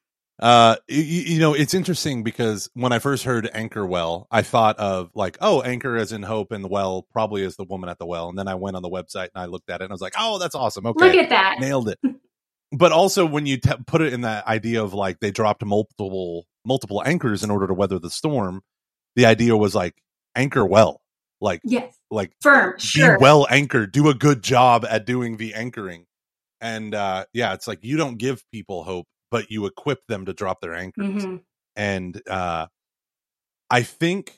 It's interesting because when I first heard Anchor Well, I thought of like, oh, anchor as in hope, and the well probably is the woman at the well. And then I went on the website and I looked at it and I was like, oh, that's awesome. Okay, look at that, nailed it. But also when you put it in that idea of like they dropped multiple anchors in order to weather the storm, the idea was like anchor well, like yes, like firm, sure, be well anchored, do a good job at doing the anchoring. And it's like you don't give people hope, but you equip them to drop their anchors. Mm-hmm. And I think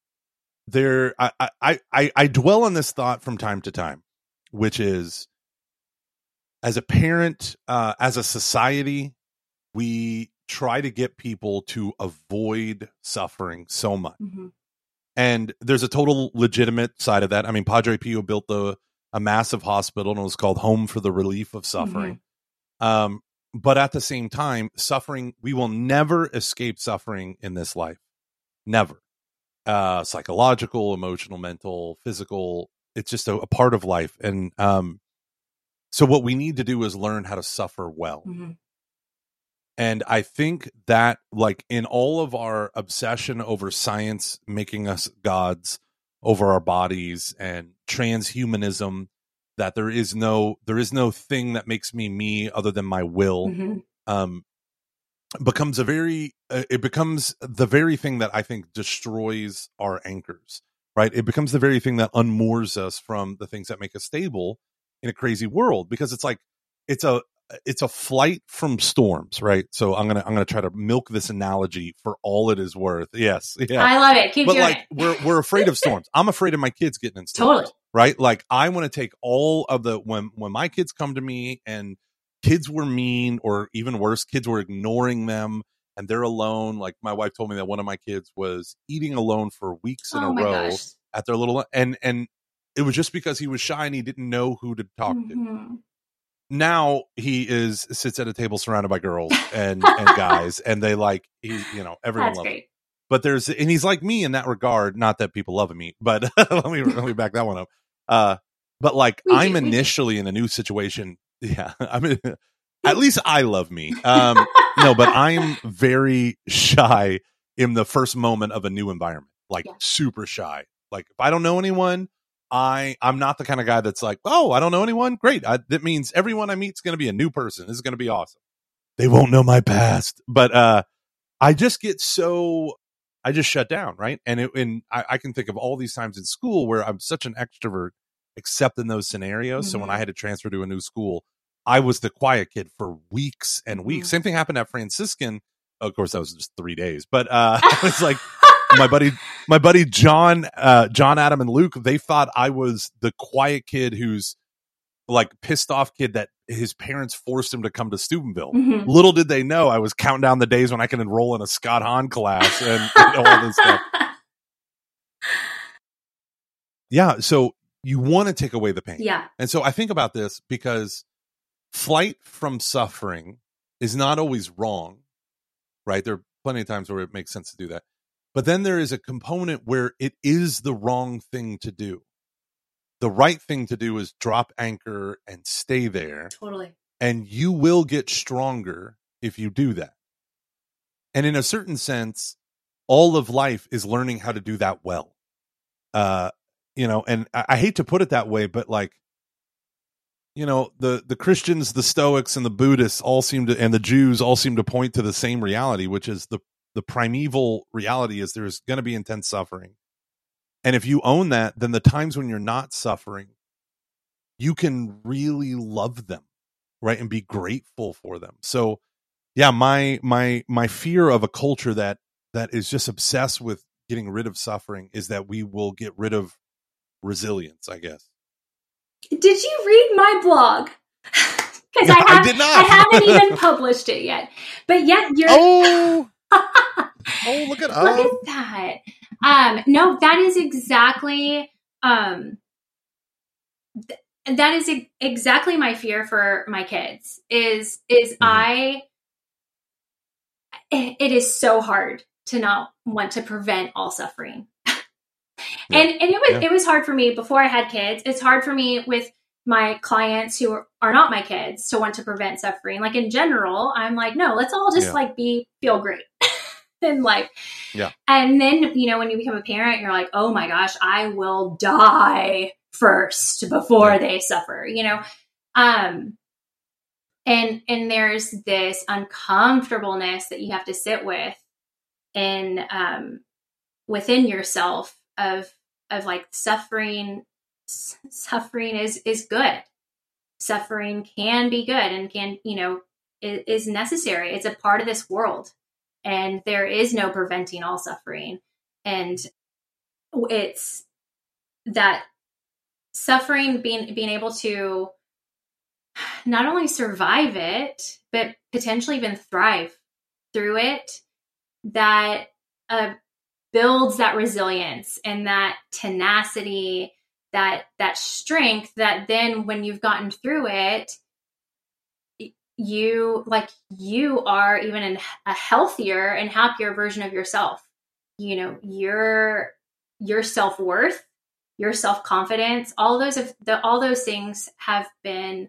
I dwell on this thought from time to time, which is, as a parent, as a society, we try to get people to avoid suffering so much. Mm-hmm. And there's a total legitimate side of that. I mean, Padre Pio built a massive hospital, and it was called Home for the Relief of Suffering. Mm-hmm. But at the same time, suffering, we will never escape suffering in this life. Never. Psychological, emotional, mental, physical. It's just a part of life. And so what we need to do is learn how to suffer well. Mm-hmm. And I think that, like, in all of our obsession over science making us gods over our bodies and transhumanism, that there is no thing that makes me other than my will, mm-hmm. Becomes the very thing that I think destroys our anchors, right? It becomes the very thing that unmoors us from the things that make us stable in a crazy world, because it's like it's a flight from storms, right? So I'm gonna try to milk this analogy for all it is worth. Yes, yeah, I love it. Keep doing like, it. We're afraid of storms. I'm afraid of my kids getting in storms. Totally. Right? Like, I want to take all of the when my kids come to me and kids were mean, or even worse, kids were ignoring them and they're alone. Like, my wife told me that one of my kids was eating alone for weeks in a row at their little, and it was just because he was shy and he didn't know who to talk to. Now he sits at a table surrounded by girls and guys, and they like, everyone That's loves great. him. But and he's like me in that regard. Not that people love me, but let me back that one up. But like, I'm initially in a new situation. Yeah, I mean, at least I love me. No, but I'm very shy in the first moment of a new environment. Like, super shy. Like, if I don't know anyone, I'm not the kind of guy that's like, oh, I don't know anyone. Great. That means everyone I meet is going to be a new person. This is going to be awesome. They won't know my past. But I just shut down, right? And I can think of all these times in school where I'm such an extrovert, except in those scenarios. Mm-hmm. So when I had to transfer to a new school, I was the quiet kid for weeks and weeks. Mm-hmm. Same thing happened at Franciscan. Of course, that was just 3 days. But it's like my buddy John, Adam, and Luke, they thought I was the quiet kid who's like pissed off kid that his parents forced him to come to Steubenville. Mm-hmm. Little did they know I was counting down the days when I can enroll in a Scott Hahn class and all this stuff. Yeah, so you want to take away the pain. Yeah. And so I think about this because flight from suffering is not always wrong, right? There are plenty of times where it makes sense to do that. But then there is a component where it is the wrong thing to do. The right thing to do is drop anchor and stay there. Totally. And you will get stronger if you do that. And in a certain sense, all of life is learning how to do that well. And I hate to put it that way, but like, the Christians, the Stoics, and the Buddhists and the Jews all seem to point to the same reality, which is the primeval reality is there's going to be intense suffering. And if you own that, then the times when you're not suffering, you can really love them, right? And be grateful for them. So yeah, my fear of a culture that is just obsessed with getting rid of suffering is that we will get rid of resilience, I guess. Did you read my blog? Because I did not. I haven't even published it yet. But yet you're look at that. No, that is exactly that is exactly my fear for my kids is mm-hmm. It is so hard to not want to prevent all suffering. Yeah. And it was hard for me before I had kids. It's hard for me with my clients who are not my kids to want to prevent suffering. Like in general, I'm like, no, let's all just like feel great. And like, and then, you know, when you become a parent, you're like, oh my gosh, I will die first before they suffer, you know? And there's this uncomfortableness that you have to sit with in, within yourself of like suffering is good. Suffering can be good and can, you know, is necessary. It's a part of this world, and there is no preventing all suffering. And it's that suffering, being able to not only survive it, but potentially even thrive through it, that builds that resilience and that tenacity, that strength, that then when you've gotten through it, you are even a healthier and happier version of yourself. You know, your self-worth, your self-confidence, all those things have been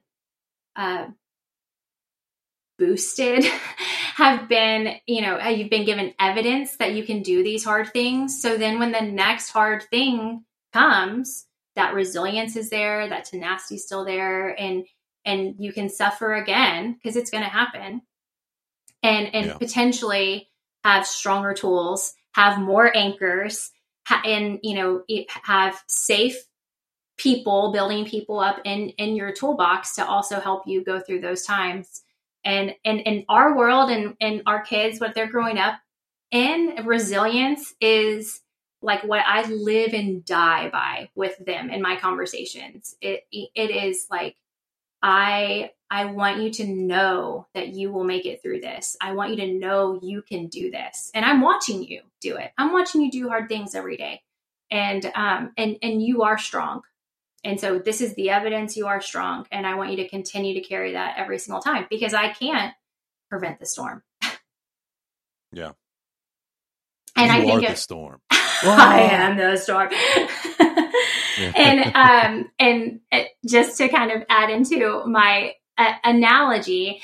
boosted, have been, you know, you've been given evidence that you can do these hard things. So then when the next hard thing comes, that resilience is there, that tenacity is still there, and you can suffer again, because it's going to happen, and potentially have stronger tools, have more anchors, and, you know, have safe people, building people up in your toolbox to also help you go through those times. And in our world and our kids, what they're growing up in, resilience is like what I live and die by with them in my conversations. It is like, I want you to know that you will make it through this. I want you to know you can do this. And I'm watching you do it. I'm watching you do hard things every day. And you are strong. And so this is the evidence you are strong. And I want you to continue to carry that every single time, because I can't prevent the storm. Yeah. And you I think are the storm. I am the storm. And just to kind of add into my analogy,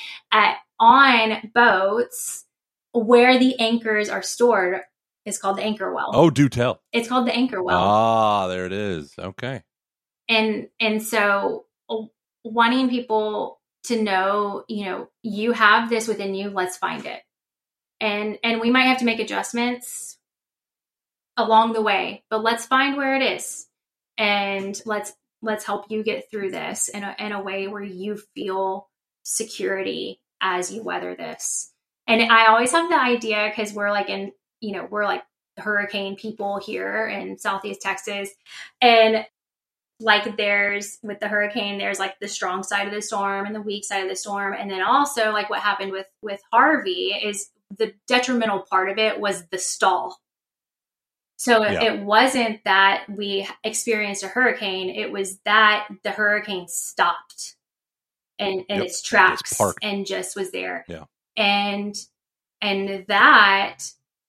on boats where the anchors are stored is called the anchor well. Oh, do tell. It's called the anchor well. Ah, there it is. Okay. And so wanting people to know, you know, you have this within you, let's find it. And we might have to make adjustments along the way, but let's find where it is. And let's help you get through this in a way where you feel security as you weather this. And I always have the idea, because we're like we're like hurricane people here in Southeast Texas. And like there's, with the hurricane, there's like the strong side of the storm and the weak side of the storm. And then also like what happened with Harvey is the detrimental part of it was the stall. So it wasn't that we experienced a hurricane. It was that the hurricane stopped in its tracks and just was there. Yeah. And that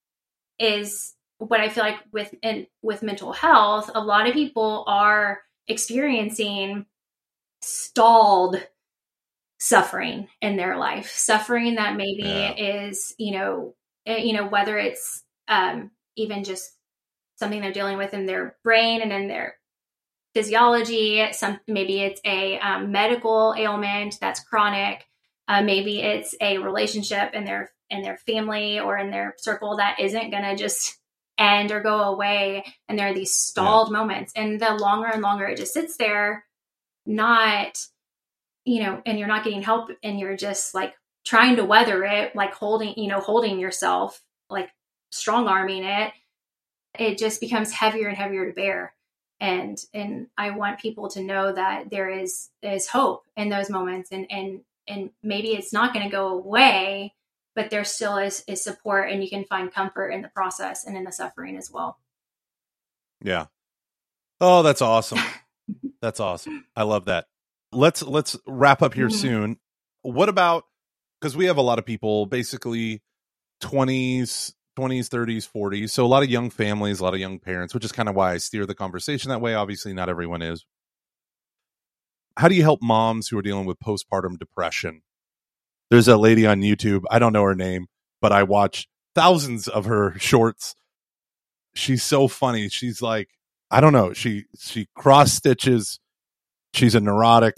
is what I feel like with mental health. A lot of people are experiencing stalled suffering in their life, suffering that maybe is, whether it's even just something they're dealing with in their brain and in their physiology. Maybe it's a medical ailment that's chronic. Maybe it's a relationship in their family or in their circle that isn't going to just end or go away. And there are these stalled moments. And the longer and longer it just sits there, not, and you're not getting help, and you're just like trying to weather it, like holding yourself, like strong arming it. It just becomes heavier and heavier to bear. And I want people to know that there is hope in those moments, and maybe it's not going to go away, but there still is support, and you can find comfort in the process and in the suffering as well. Yeah. Oh, that's awesome. That's awesome. I love that. Let's wrap up here soon. What about, because we have a lot of people, basically 20s 20s, 30s, 40s. So a lot of young families, a lot of young parents, which is kind of why I steer the conversation that way. Obviously, not everyone is. How do you help moms who are dealing with postpartum depression? There's a lady on YouTube. I don't know her name, but I watch thousands of her shorts. She's so funny. She's like, I don't know. She cross stitches. She's a neurotic.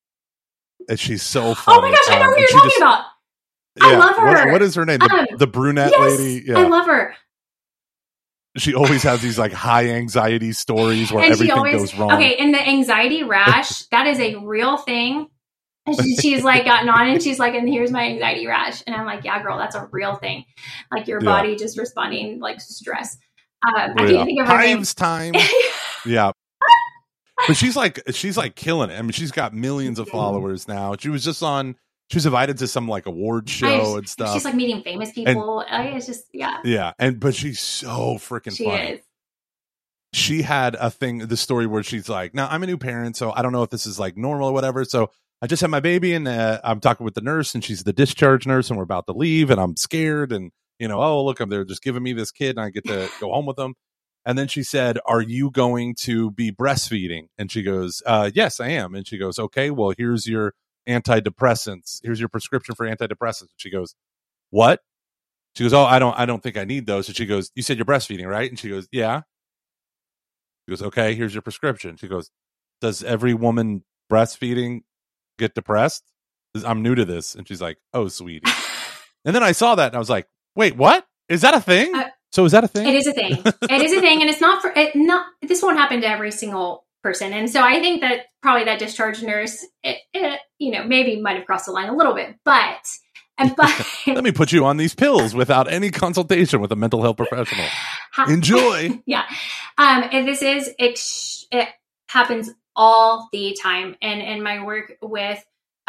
And she's so funny. Oh my gosh, I know who you're talking about. Yeah, I love her. What is her name? The brunette yes, lady. Yeah. I love her. She always has these like high anxiety stories where everything goes wrong. Okay, and the anxiety rash, that is a real thing. She's like gotten on and she's like, and here's my anxiety rash. And I'm like, yeah, girl, that's a real thing. Like your body just responding like stress. I can't think of her name. Hives time. Yeah. But she's like killing it. I mean, she's got millions of followers now. She was invited to some like award show and stuff. She's like meeting famous people. It's just, yeah. Yeah. But she's so freaking funny. Is. She had the story where she's like, now I'm a new parent, so I don't know if this is like normal or whatever. So I just had my baby and I'm talking with the nurse and she's the discharge nurse and we're about to leave and I'm scared and, oh, look, they're just giving me this kid and I get to go home with them. And then she said, are you going to be breastfeeding? And she goes, yes, I am. And she goes, okay, well, here's your antidepressants. Here's your prescription for antidepressants. And she goes, what? She goes, oh, I don't think I need those. And she goes, you said you're breastfeeding, right? And she goes, yeah. She goes, okay, here's your prescription. She goes, does every woman breastfeeding get depressed? I'm new to this. And she's like, oh, sweetie. And then I saw that and I was like, wait, what? Is that a thing? So is that a thing? It is a thing. It is a thing. And it's not this won't happen to every single person. And so I think that probably that discharge nurse, maybe might have crossed the line a little bit, but let me put you on these pills without any consultation with a mental health professional. Enjoy. Yeah. And it happens all the time. And in my work with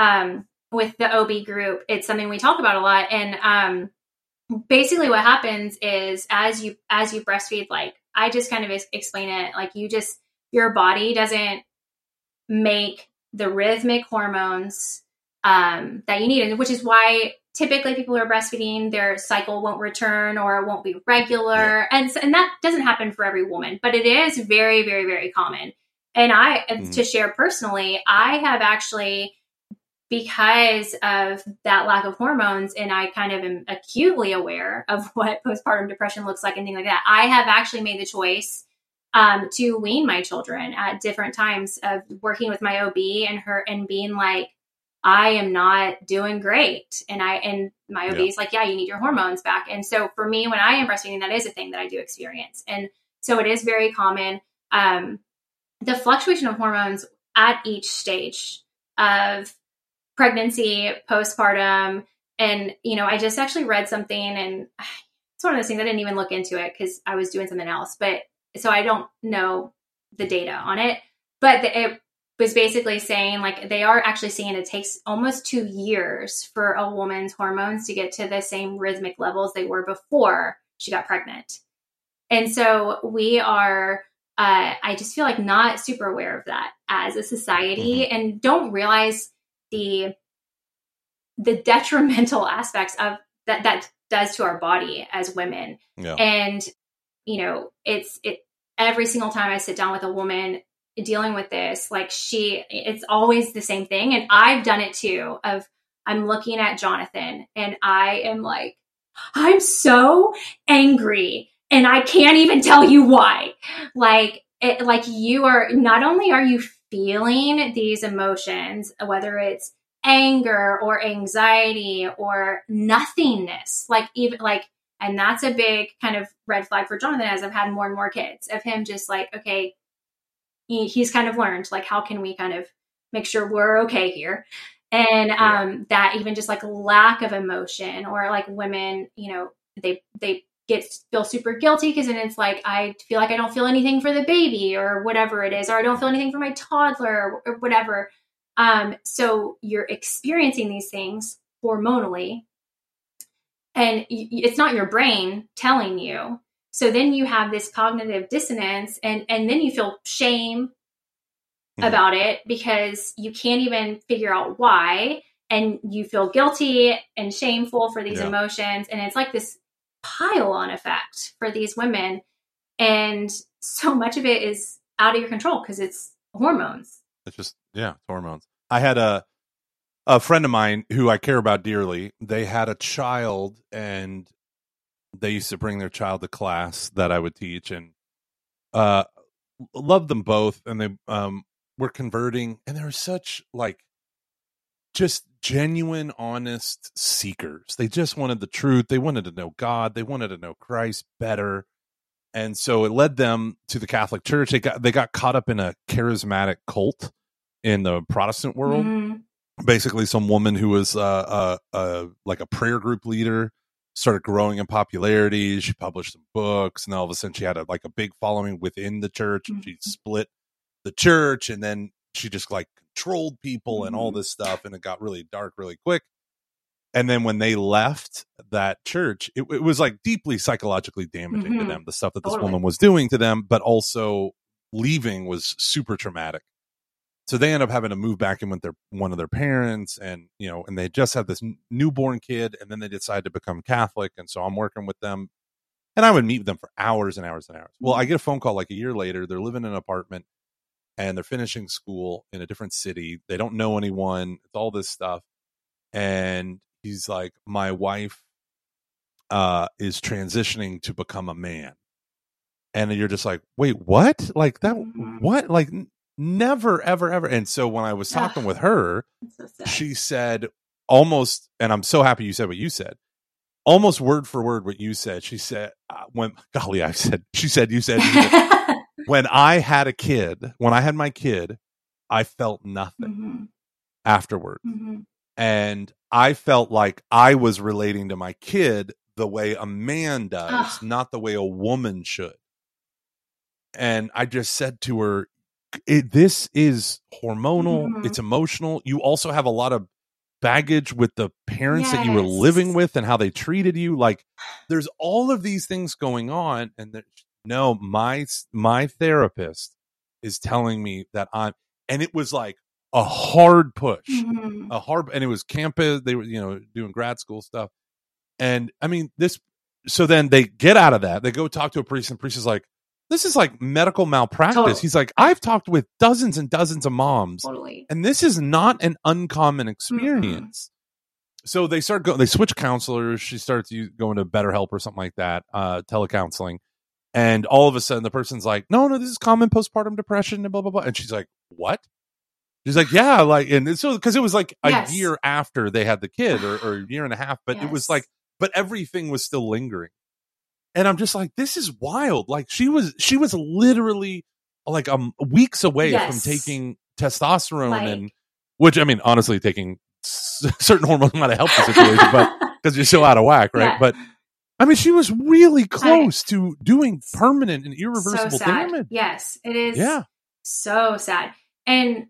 the OB group, it's something we talk about a lot. And, basically what happens is as you breastfeed, like I just kind of explain it, like your body doesn't make the rhythmic hormones that you need, which is why typically people who are breastfeeding, their cycle won't return or it won't be regular. Yeah. And that doesn't happen for every woman, but it is very, very, very common. And to share personally, I have actually, because of that lack of hormones, and I kind of am acutely aware of what postpartum depression looks like and things like that, I have actually made the choice to wean my children at different times of working with my OB and being like, I am not doing great. And my OB is like, yeah, you need your hormones back. And so for me, when I am breastfeeding, that is a thing that I do experience. And so it is very common. The fluctuation of hormones at each stage of pregnancy, postpartum. And, I just actually read something and it's one of those things I didn't even look into it because I was doing something else. But so I don't know the data on it, but it was basically saying like, they are actually saying it takes almost 2 years for a woman's hormones to get to the same rhythmic levels they were before she got pregnant. And so we are, I just feel like not super aware of that as a society and don't realize the detrimental aspects of that does to our body as women. Yeah. And, it's every single time I sit down with a woman dealing with this, like it's always the same thing. And I've done it too, I'm looking at Jonathan and I am like, I'm so angry and I can't even tell you why. Like you are, not only are you feeling these emotions, whether it's anger or anxiety or nothingness, and that's a big kind of red flag for Jonathan as I've had more and more kids of him just like, okay, he's kind of learned, like, how can we kind of make sure we're okay here? And that even just like lack of emotion or like women, they feel super guilty because then it's like, I feel like I don't feel anything for the baby or whatever it is, or I don't feel anything for my toddler or whatever. So you're experiencing these things hormonally and it's not your brain telling you. So then you have this cognitive dissonance and then you feel shame about it because you can't even figure out why. And you feel guilty and shameful for these emotions. And it's like this pile on effect for these women. And so much of it is out of your control because it's hormones. It's just, it's hormones. I had a friend of mine who I care about dearly. They had a child, and they used to bring their child to class that I would teach, and loved them both. And they were converting, and they were such like just genuine, honest seekers. They just wanted the truth. They wanted to know God. They wanted to know Christ better. And so it led them to the Catholic Church. They got caught up in a charismatic cult in the Protestant world. Mm-hmm. Basically, some woman who was like a prayer group leader started growing in popularity. She published some books, and then all of a sudden she had a big following within the church. Mm-hmm. She split the church, and then she just like controlled people and all this stuff, and it got really dark really quick. And then when they left that church, it was like deeply psychologically damaging to them, the stuff that this woman was doing to them, but also leaving was super traumatic. So they end up having to move back in with one of their parents, and and they just had this newborn kid, and then they decided to become Catholic. And so I'm working with them, and I would meet with them for hours and hours and hours. Well, I get a phone call like a year later. They're living in an apartment, and they're finishing school in a different city. They don't know anyone. It's all this stuff. And he's like, my wife is transitioning to become a man. And you're just like, wait, what? Like that? What? Like never, ever, ever. And so when I was talking with her, she said almost, and I'm so happy you said what you said, almost word for word what you said. She said, she said, when I had my kid, I felt nothing afterward. And I felt like I was relating to my kid the way a man does, not the way a woman should. And I just said to her, this is hormonal. It's emotional. You also have a lot of baggage with the parents that you were living with and how they treated you. Like there's all of these things going on. And no, my therapist is telling me that and it was like a hard push, and it was campus. They were, doing grad school stuff. And I mean, so then they get out of that. They go talk to a priest, and the priest is like, this is like medical malpractice. Totally. He's like, I've talked with dozens and dozens of moms, and this is not an uncommon experience. So they they switch counselors. She starts going to BetterHelp or something like that, telecounseling. And all of a sudden the person's like, no, this is common postpartum depression and blah, blah, blah. And she's like, what? She's like, yeah, like, and so, cause it was like a year after they had the kid or a year and a half, but it was like, but everything was still lingering. And I'm just like, this is wild. Like she was literally like weeks away from taking testosterone, and which, I mean, honestly, taking certain hormones might have helped the situation, but cause you're so out of whack. Right. Yeah. But I mean, she was really close to doing permanent and irreversible damage. Yes, it is. Yeah. So sad. And,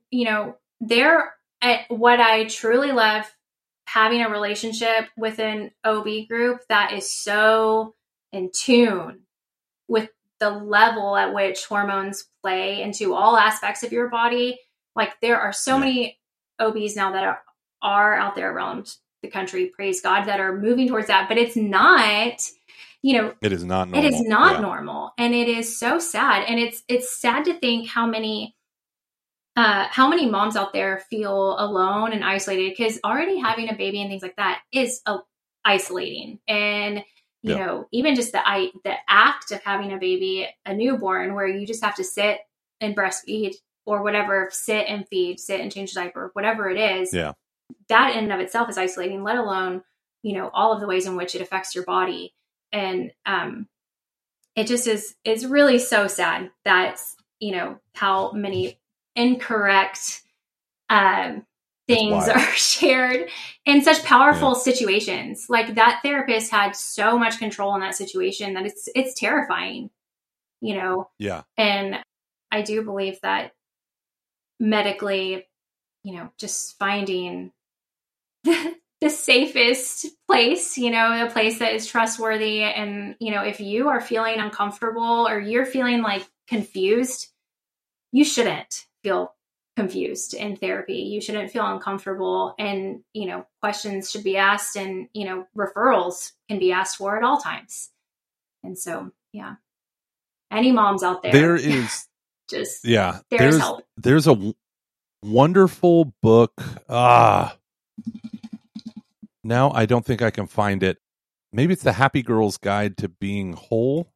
what I truly love, having a relationship with an OB group that is so in tune with the level at which hormones play into all aspects of your body. Like there are so many OBs now that are out there around the country, praise God, that are moving towards that. But it's not, it is not normal. It is not normal. And it is so sad. And it's sad to think how many moms out there feel alone and isolated, because already having a baby and things like that is isolating. And, even just the act of having a baby, a newborn, where you just have to sit and breastfeed or whatever, sit and feed, sit and change the diaper, whatever it is. Yeah. That in and of itself is isolating, let alone, all of the ways in which it affects your body. And it just is really so sad that, how many incorrect things are shared in such powerful situations. Like that therapist had so much control in that situation that it's terrifying, Yeah. And I do believe that medically, just finding the safest place, a place that is trustworthy. And, if you are feeling uncomfortable or you're feeling like confused, you shouldn't feel confused in therapy. You shouldn't feel uncomfortable, and, questions should be asked, and, referrals can be asked for at all times. And so, yeah, any moms out there, there's help. There's a wonderful book. Now I don't think I can find it. Maybe it's The Happy Girl's Guide to Being Whole.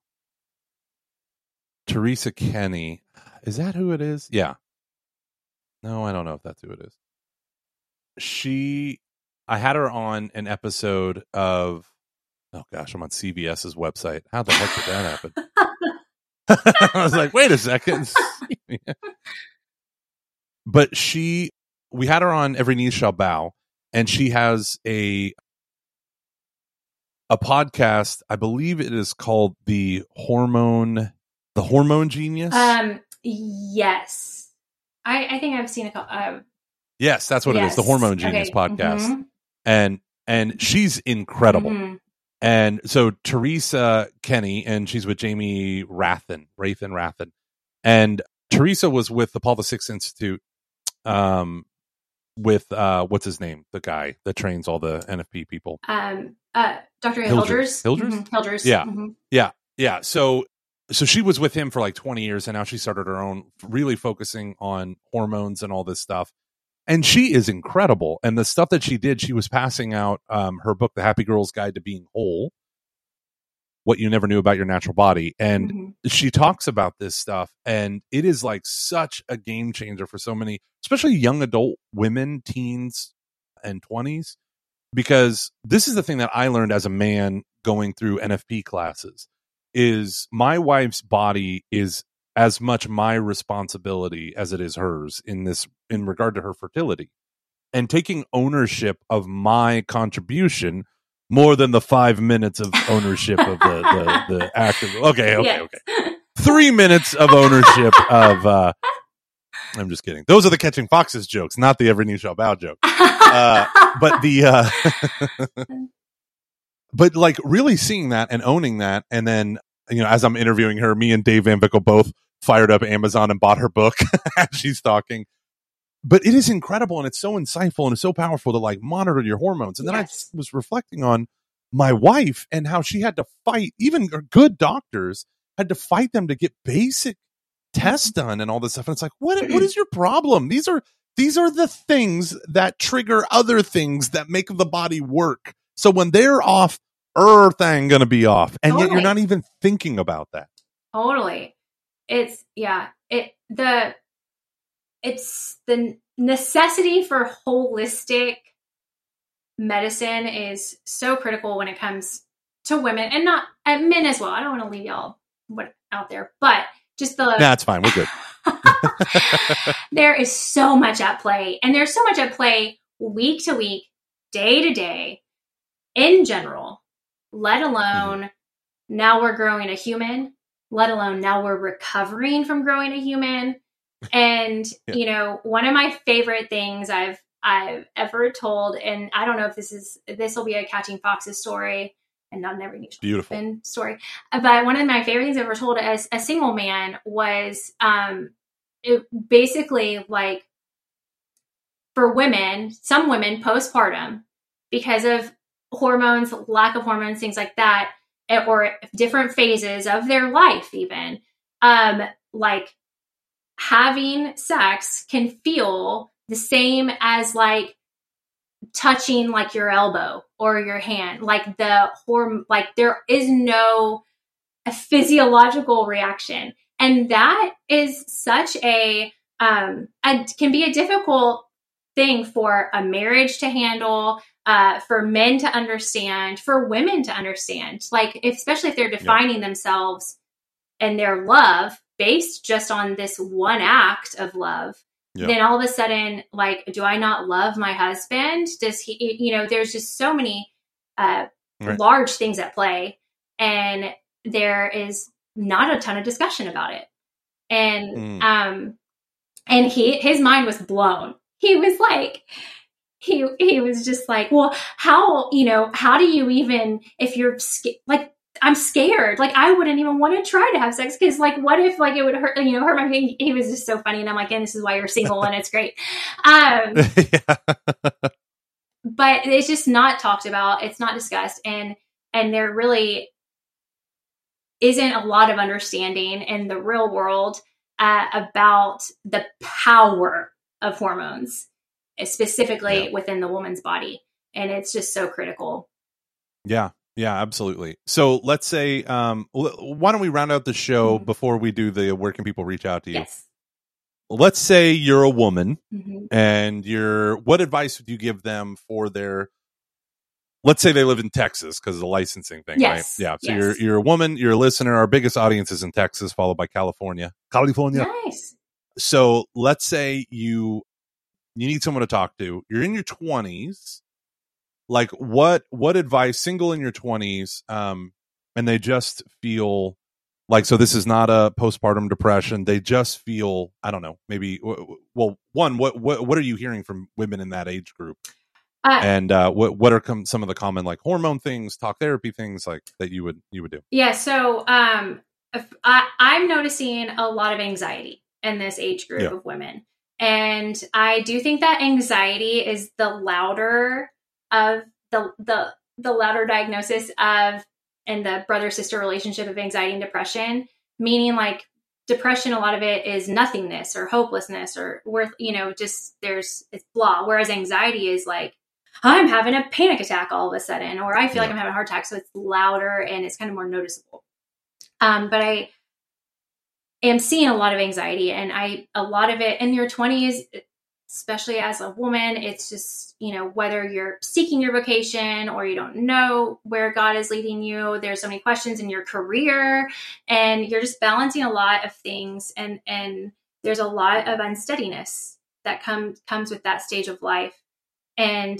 Teresa Kenny. Is that who it is? Yeah. No, I don't know if that's who it is. I had her on an episode of, oh gosh, I'm on CBS's website. How the heck did that happen? I was like, wait a second. But we had her on Every Knee Shall Bow, and she has a podcast. I believe it is called The Hormone Genius. Yes. I think I've seen a yes, that's what it is. The Hormone Genius podcast. Mm-hmm. And she's incredible. Mm-hmm. And so Teresa Kenny, and she's with Jamie Rathen. And Teresa was with the Paul VI Institute, with what's his name? The guy that trains all the NFP people. Dr. Hilders. Hilders? Yeah. Mm-hmm. Yeah. So she was with him for like 20 years, and now she started her own, really focusing on hormones and all this stuff. And she is incredible. And the stuff that she did, she was passing out her book, The Happy Girl's Guide to Being Whole, What You Never Knew About Your Natural Body. And she talks about this stuff, and it is like such a game changer for so many, especially young adult women, teens and 20s, because this is the thing that I learned as a man going through NFP classes, is my wife's body is as much my responsibility as it is hers in regard to her fertility, and taking ownership of my contribution more than the 5 minutes of ownership of the active. Okay. 3 minutes of ownership of, I'm just kidding. Those are the Catching Foxes jokes, not the Every Knee Shall Bow joke. But like really seeing that and owning that. And then, as I'm interviewing her, me and Dave Van Vickle both fired up Amazon and bought her book as she's talking. But it is incredible, and it's so insightful, and it's so powerful to like monitor your hormones. And then I was reflecting on my wife and how she had to fight, even good doctors had to fight them to get basic tests done and all this stuff. And it's like, what is your problem? These are the things that trigger other things that make the body work. So when they're off, thing gonna be off, and yet you're not even thinking about that. Totally, it's the necessity for holistic medicine is so critical when it comes to women, and not men as well. I don't want to leave y'all out there, but just that's fine. We're good. There is so much at play, and there's so much at play week to week, day to day, in general, let alone now we're growing a human, let alone now we're recovering from growing a human. And, one of my favorite things I've ever told, and I don't know if this will be a Catching Foxes story and not an Every Knee Shall Bow story, but one of my favorite things I've ever told as a single man was, it basically like for women, some women postpartum, because of hormones, lack of hormones, things like that, or different phases of their life, even, like having sex can feel the same as like touching like your elbow or your hand, like there is no physiological reaction. And that is such can be a difficult thing for a marriage to handle, for men to understand, for women to understand, like, especially if they're defining themselves and their love based just on this one act of love. Then all of a sudden, like, do I not love my husband? Does he, there's just so many large things at play, and there is not a ton of discussion about it. And his mind was blown. He was like, he was just like, well, how do you even, if you're like, I'm scared. Like, I wouldn't even want to try to have sex because, like, what if, like, it would hurt, hurt my feelings. He was just so funny. And I'm like, and this is why you're single and it's great. Yeah. But it's just not talked about. It's not discussed. And there really isn't a lot of understanding in the real world about the power of hormones, specifically within the woman's body. And it's just so critical. Yeah. Yeah, absolutely. So let's say, why don't we round out the show before we do the where can people reach out to you? Yes. Let's say you're a woman and what advice would you give them for let's say they live in Texas because of the licensing thing, yes. right? Yeah. So yes. you're a woman, you're a listener. Our biggest audience is in Texas, followed by California. Nice. So let's say you need someone to talk to. You're in your 20s. Like what advice, single in your 20s, and they just feel like, so this is not a postpartum depression. They just feel, I don't know, maybe, well, one, what are you hearing from women in that age group? And what are some of the common, like, hormone things, talk therapy things like that you would do? Yeah. So I'm noticing a lot of anxiety in this age group of women. And I do think that anxiety is the louder of the louder diagnosis of, and the brother-sister relationship of anxiety and depression, meaning like depression, a lot of it is nothingness or hopelessness or just it's blah. Whereas anxiety is like, I'm having a panic attack all of a sudden, or I feel like I'm having a heart attack. So it's louder and it's kind of more noticeable. But I am seeing a lot of anxiety, and a lot of it in your 20s, especially as a woman, it's just, whether you're seeking your vocation or you don't know where God is leading you, there's so many questions in your career, and you're just balancing a lot of things. And there's a lot of unsteadiness that comes with that stage of life. And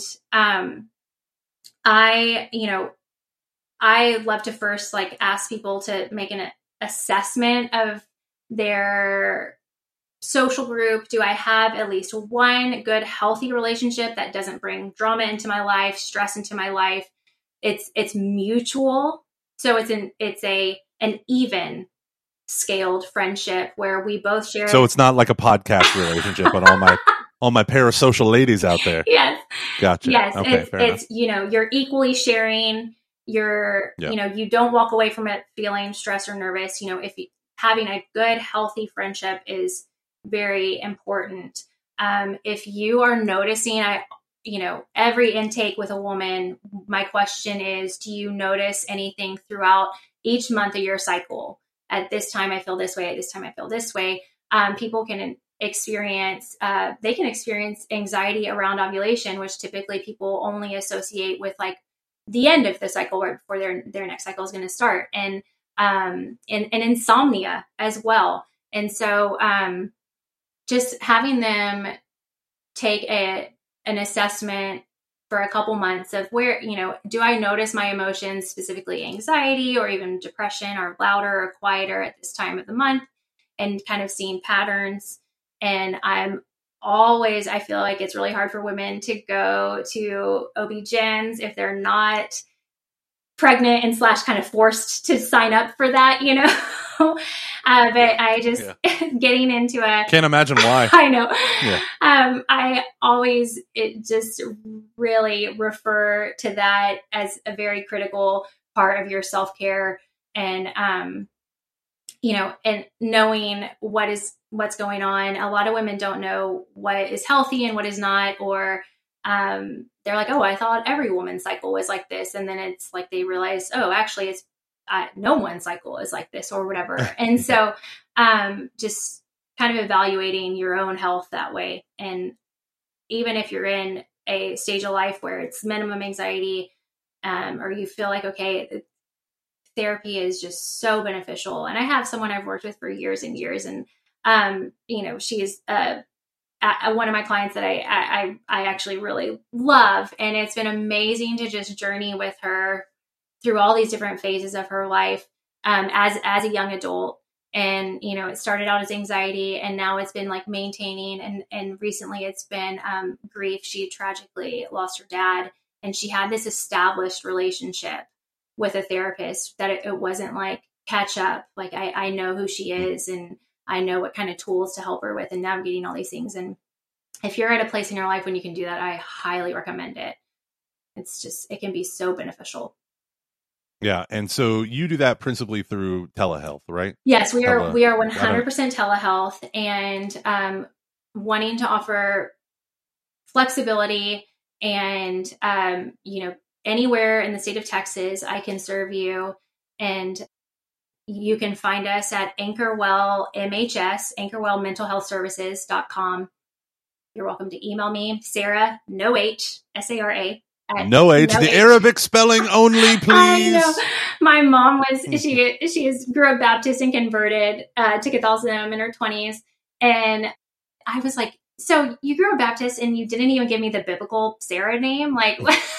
I love to first like ask people to make an assessment of their social group. Do I have at least one good, healthy relationship that doesn't bring drama into my life, stress into my life? It's mutual. So it's an even scaled friendship where we both share. So it's not like a podcast relationship, but all my parasocial ladies out there. Yes. Gotcha. Yes. Okay, it's you're equally sharing. You don't walk away from it feeling stressed or nervous. Having a good, healthy friendship is very important. If you are noticing, every intake with a woman, my question is, do you notice anything throughout each month of your cycle? At this time, I feel this way. At this time, I feel this way. People can experience anxiety around ovulation, which typically people only associate with like the end of the cycle, right before their next cycle is going to start, and insomnia as well. And so, just having them take an assessment for a couple months of where, do I notice my emotions, specifically anxiety or even depression, are louder or quieter at this time of the month, and kind of seeing patterns. And I feel like it's really hard for women to go to OB-GYNs if they're not pregnant and / kind of forced to sign up for that, but I just getting into can't imagine why. I know. I always just really refer to that as a very critical part of your self-care, and and knowing what's going on. A lot of women don't know what is healthy and what is not, or they're like, oh, I thought every woman's cycle was like this. And then it's like, they realize, oh, actually it's no one's cycle is like this or whatever. And so just kind of evaluating your own health that way. And even if you're in a stage of life where it's minimum anxiety, or you feel like, okay, therapy is just so beneficial. And I have someone I've worked with for years and years. And, she's one of my clients that I actually really love. And it's been amazing to just journey with her through all these different phases of her life as a young adult. And, it started out as anxiety, and now it's been like maintaining. And recently it's been grief. She tragically lost her dad, and she had this established relationship with a therapist, that it wasn't like catch up. Like I know who she is and I know what kind of tools to help her with and navigating all these things. And if you're at a place in your life when you can do that, I highly recommend it. It can be so beneficial. Yeah. And so you do that principally through telehealth, right? Yes, we are 100% telehealth, and wanting to offer flexibility and, anywhere in the state of Texas, I can serve you. And you can find us at Anchorwell MHS, AnchorwellMentalHealthServices.com. You're welcome to email me, Sarah, no H, S-A-R-A. No H, the Arabic spelling only, please. I know. My mom was, she grew up Baptist and converted to Catholicism in her 20s. And I was like, so you grew up Baptist and you didn't even give me the biblical Sarah name? Like,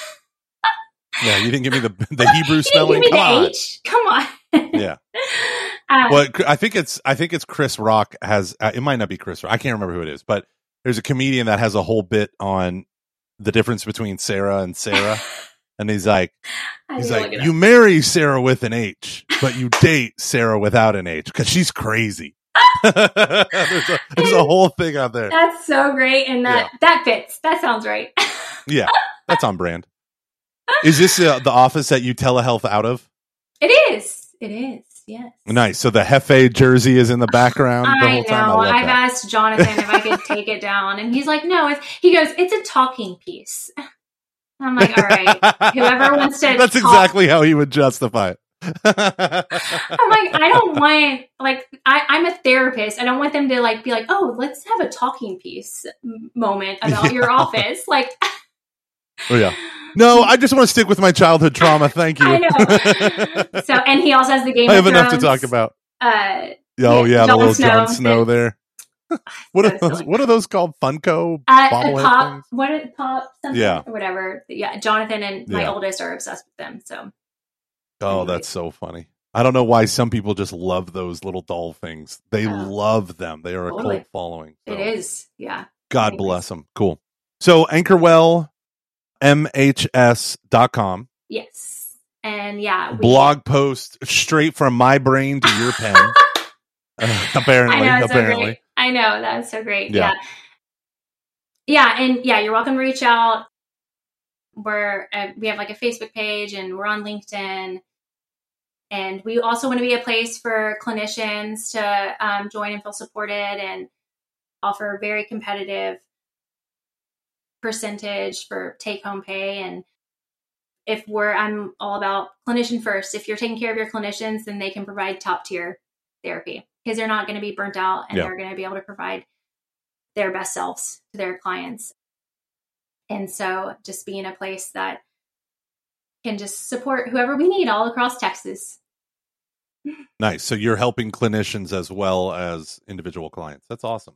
yeah, you didn't give me the Hebrew spelling. Come on. H. Come on. Yeah. Well, I think it's Chris Rock has, it might not be Chris Rock. I can't remember who it is, but there's a comedian that has a whole bit on the difference between Sarah and Sarah. And he's like, you marry Sarah with an H, but you date Sarah without an H because she's crazy. There's a whole thing out there. That's so great. And that fits. That sounds right. Yeah, that's on brand. Is this the office that you telehealth out of? It is. Yes. Nice. So the Hefe jersey is in the background the whole time. I've asked Jonathan if I could take it down, and he's like, "No." He goes, "It's a talking piece." I'm like, "All right, whoever wants to." That's exactly how he would justify it. I'm like, I don't want I'm a therapist. I don't want them to be like, "Oh, let's have a talking piece moment about your office." Like, oh yeah. No, I just want to stick with my childhood trauma. Thank you. I know. So, and he also has the Game I of have Thrones. enough to talk about. The little Jon Snow there. What are those called? Funko bobblehead things? What pop? Something, yeah, or whatever. Yeah, Jonathan and my oldest are obsessed with them. So. Oh, that's so funny. I don't know why some people just love those little doll things. They love them. They are a cult following. So. It is. Yeah. God bless them. Cool. So AnchorwellMHS.com. Yes. And blog post straight from my brain to your pen. Apparently. So I know. That's so great. Yeah. And you're welcome to reach out. We have a Facebook page and we're on LinkedIn. And we also want to be a place for clinicians to join and feel supported and offer very competitive percentage for take-home pay. And I'm all about clinician first. If you're taking care of your clinicians, then they can provide top-tier therapy because they're not going to be burnt out and they're going to be able to provide their best selves to their clients. And so just being a place that can just support whoever we need all across Texas. Nice. So you're helping clinicians as well as individual clients. That's awesome.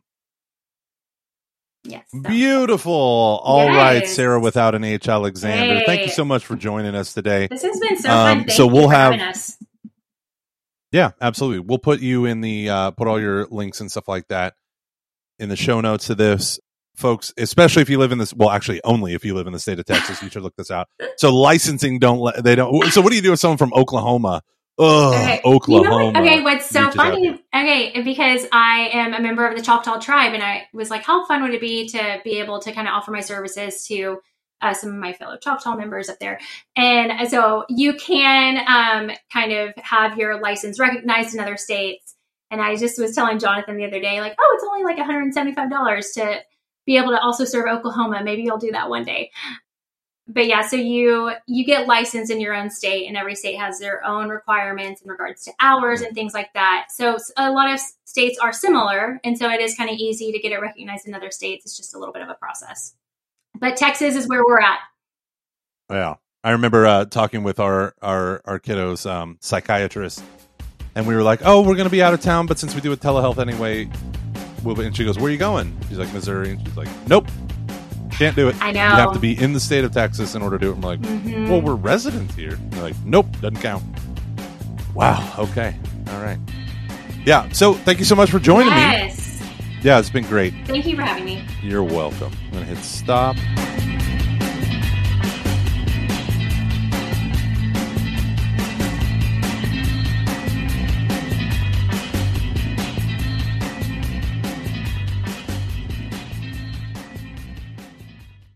Yes. Beautiful. All right, Sarah without an H Alexander. Thank you so much for joining us today. This has been so fun. Thank so you we'll for have having us. Yeah, absolutely. We'll put you in the put all your links and stuff like that in the show notes of this. Folks, especially if you live in this, well, actually only if you live in the state of Texas, you should look this out. So licensing so what do you do with someone from Oklahoma? Oklahoma. What's so funny? Because I am a member of the Choctaw tribe, and I was like, how fun would it be to be able to kind of offer my services to some of my fellow Choctaw members up there. And so you can kind of have your license recognized in other states. And I just was telling Jonathan the other day, it's only $175 to be able to also serve Oklahoma. Maybe you'll do that one day. But yeah, so you get licensed in your own state, and every state has their own requirements in regards to hours and things like that. So a lot of states are similar, and so it is kind of easy to get it recognized in other states. It's just a little bit of a process. But Texas is where we're at. Yeah. I remember talking with our kiddos' psychiatrist, and we were like, oh, we're going to be out of town, but since we do a telehealth anyway, and she goes, where are you going? She's like, Missouri. And she's like, nope. Can't do it. I know. You have to be in the state of Texas in order to do it. I'm like, well, we're residents here. And they're like, nope, doesn't count. Wow. Okay. All right. Yeah. So thank you so much for joining me. Yeah, it's been great. Thank you for having me. You're welcome. I'm going to hit stop.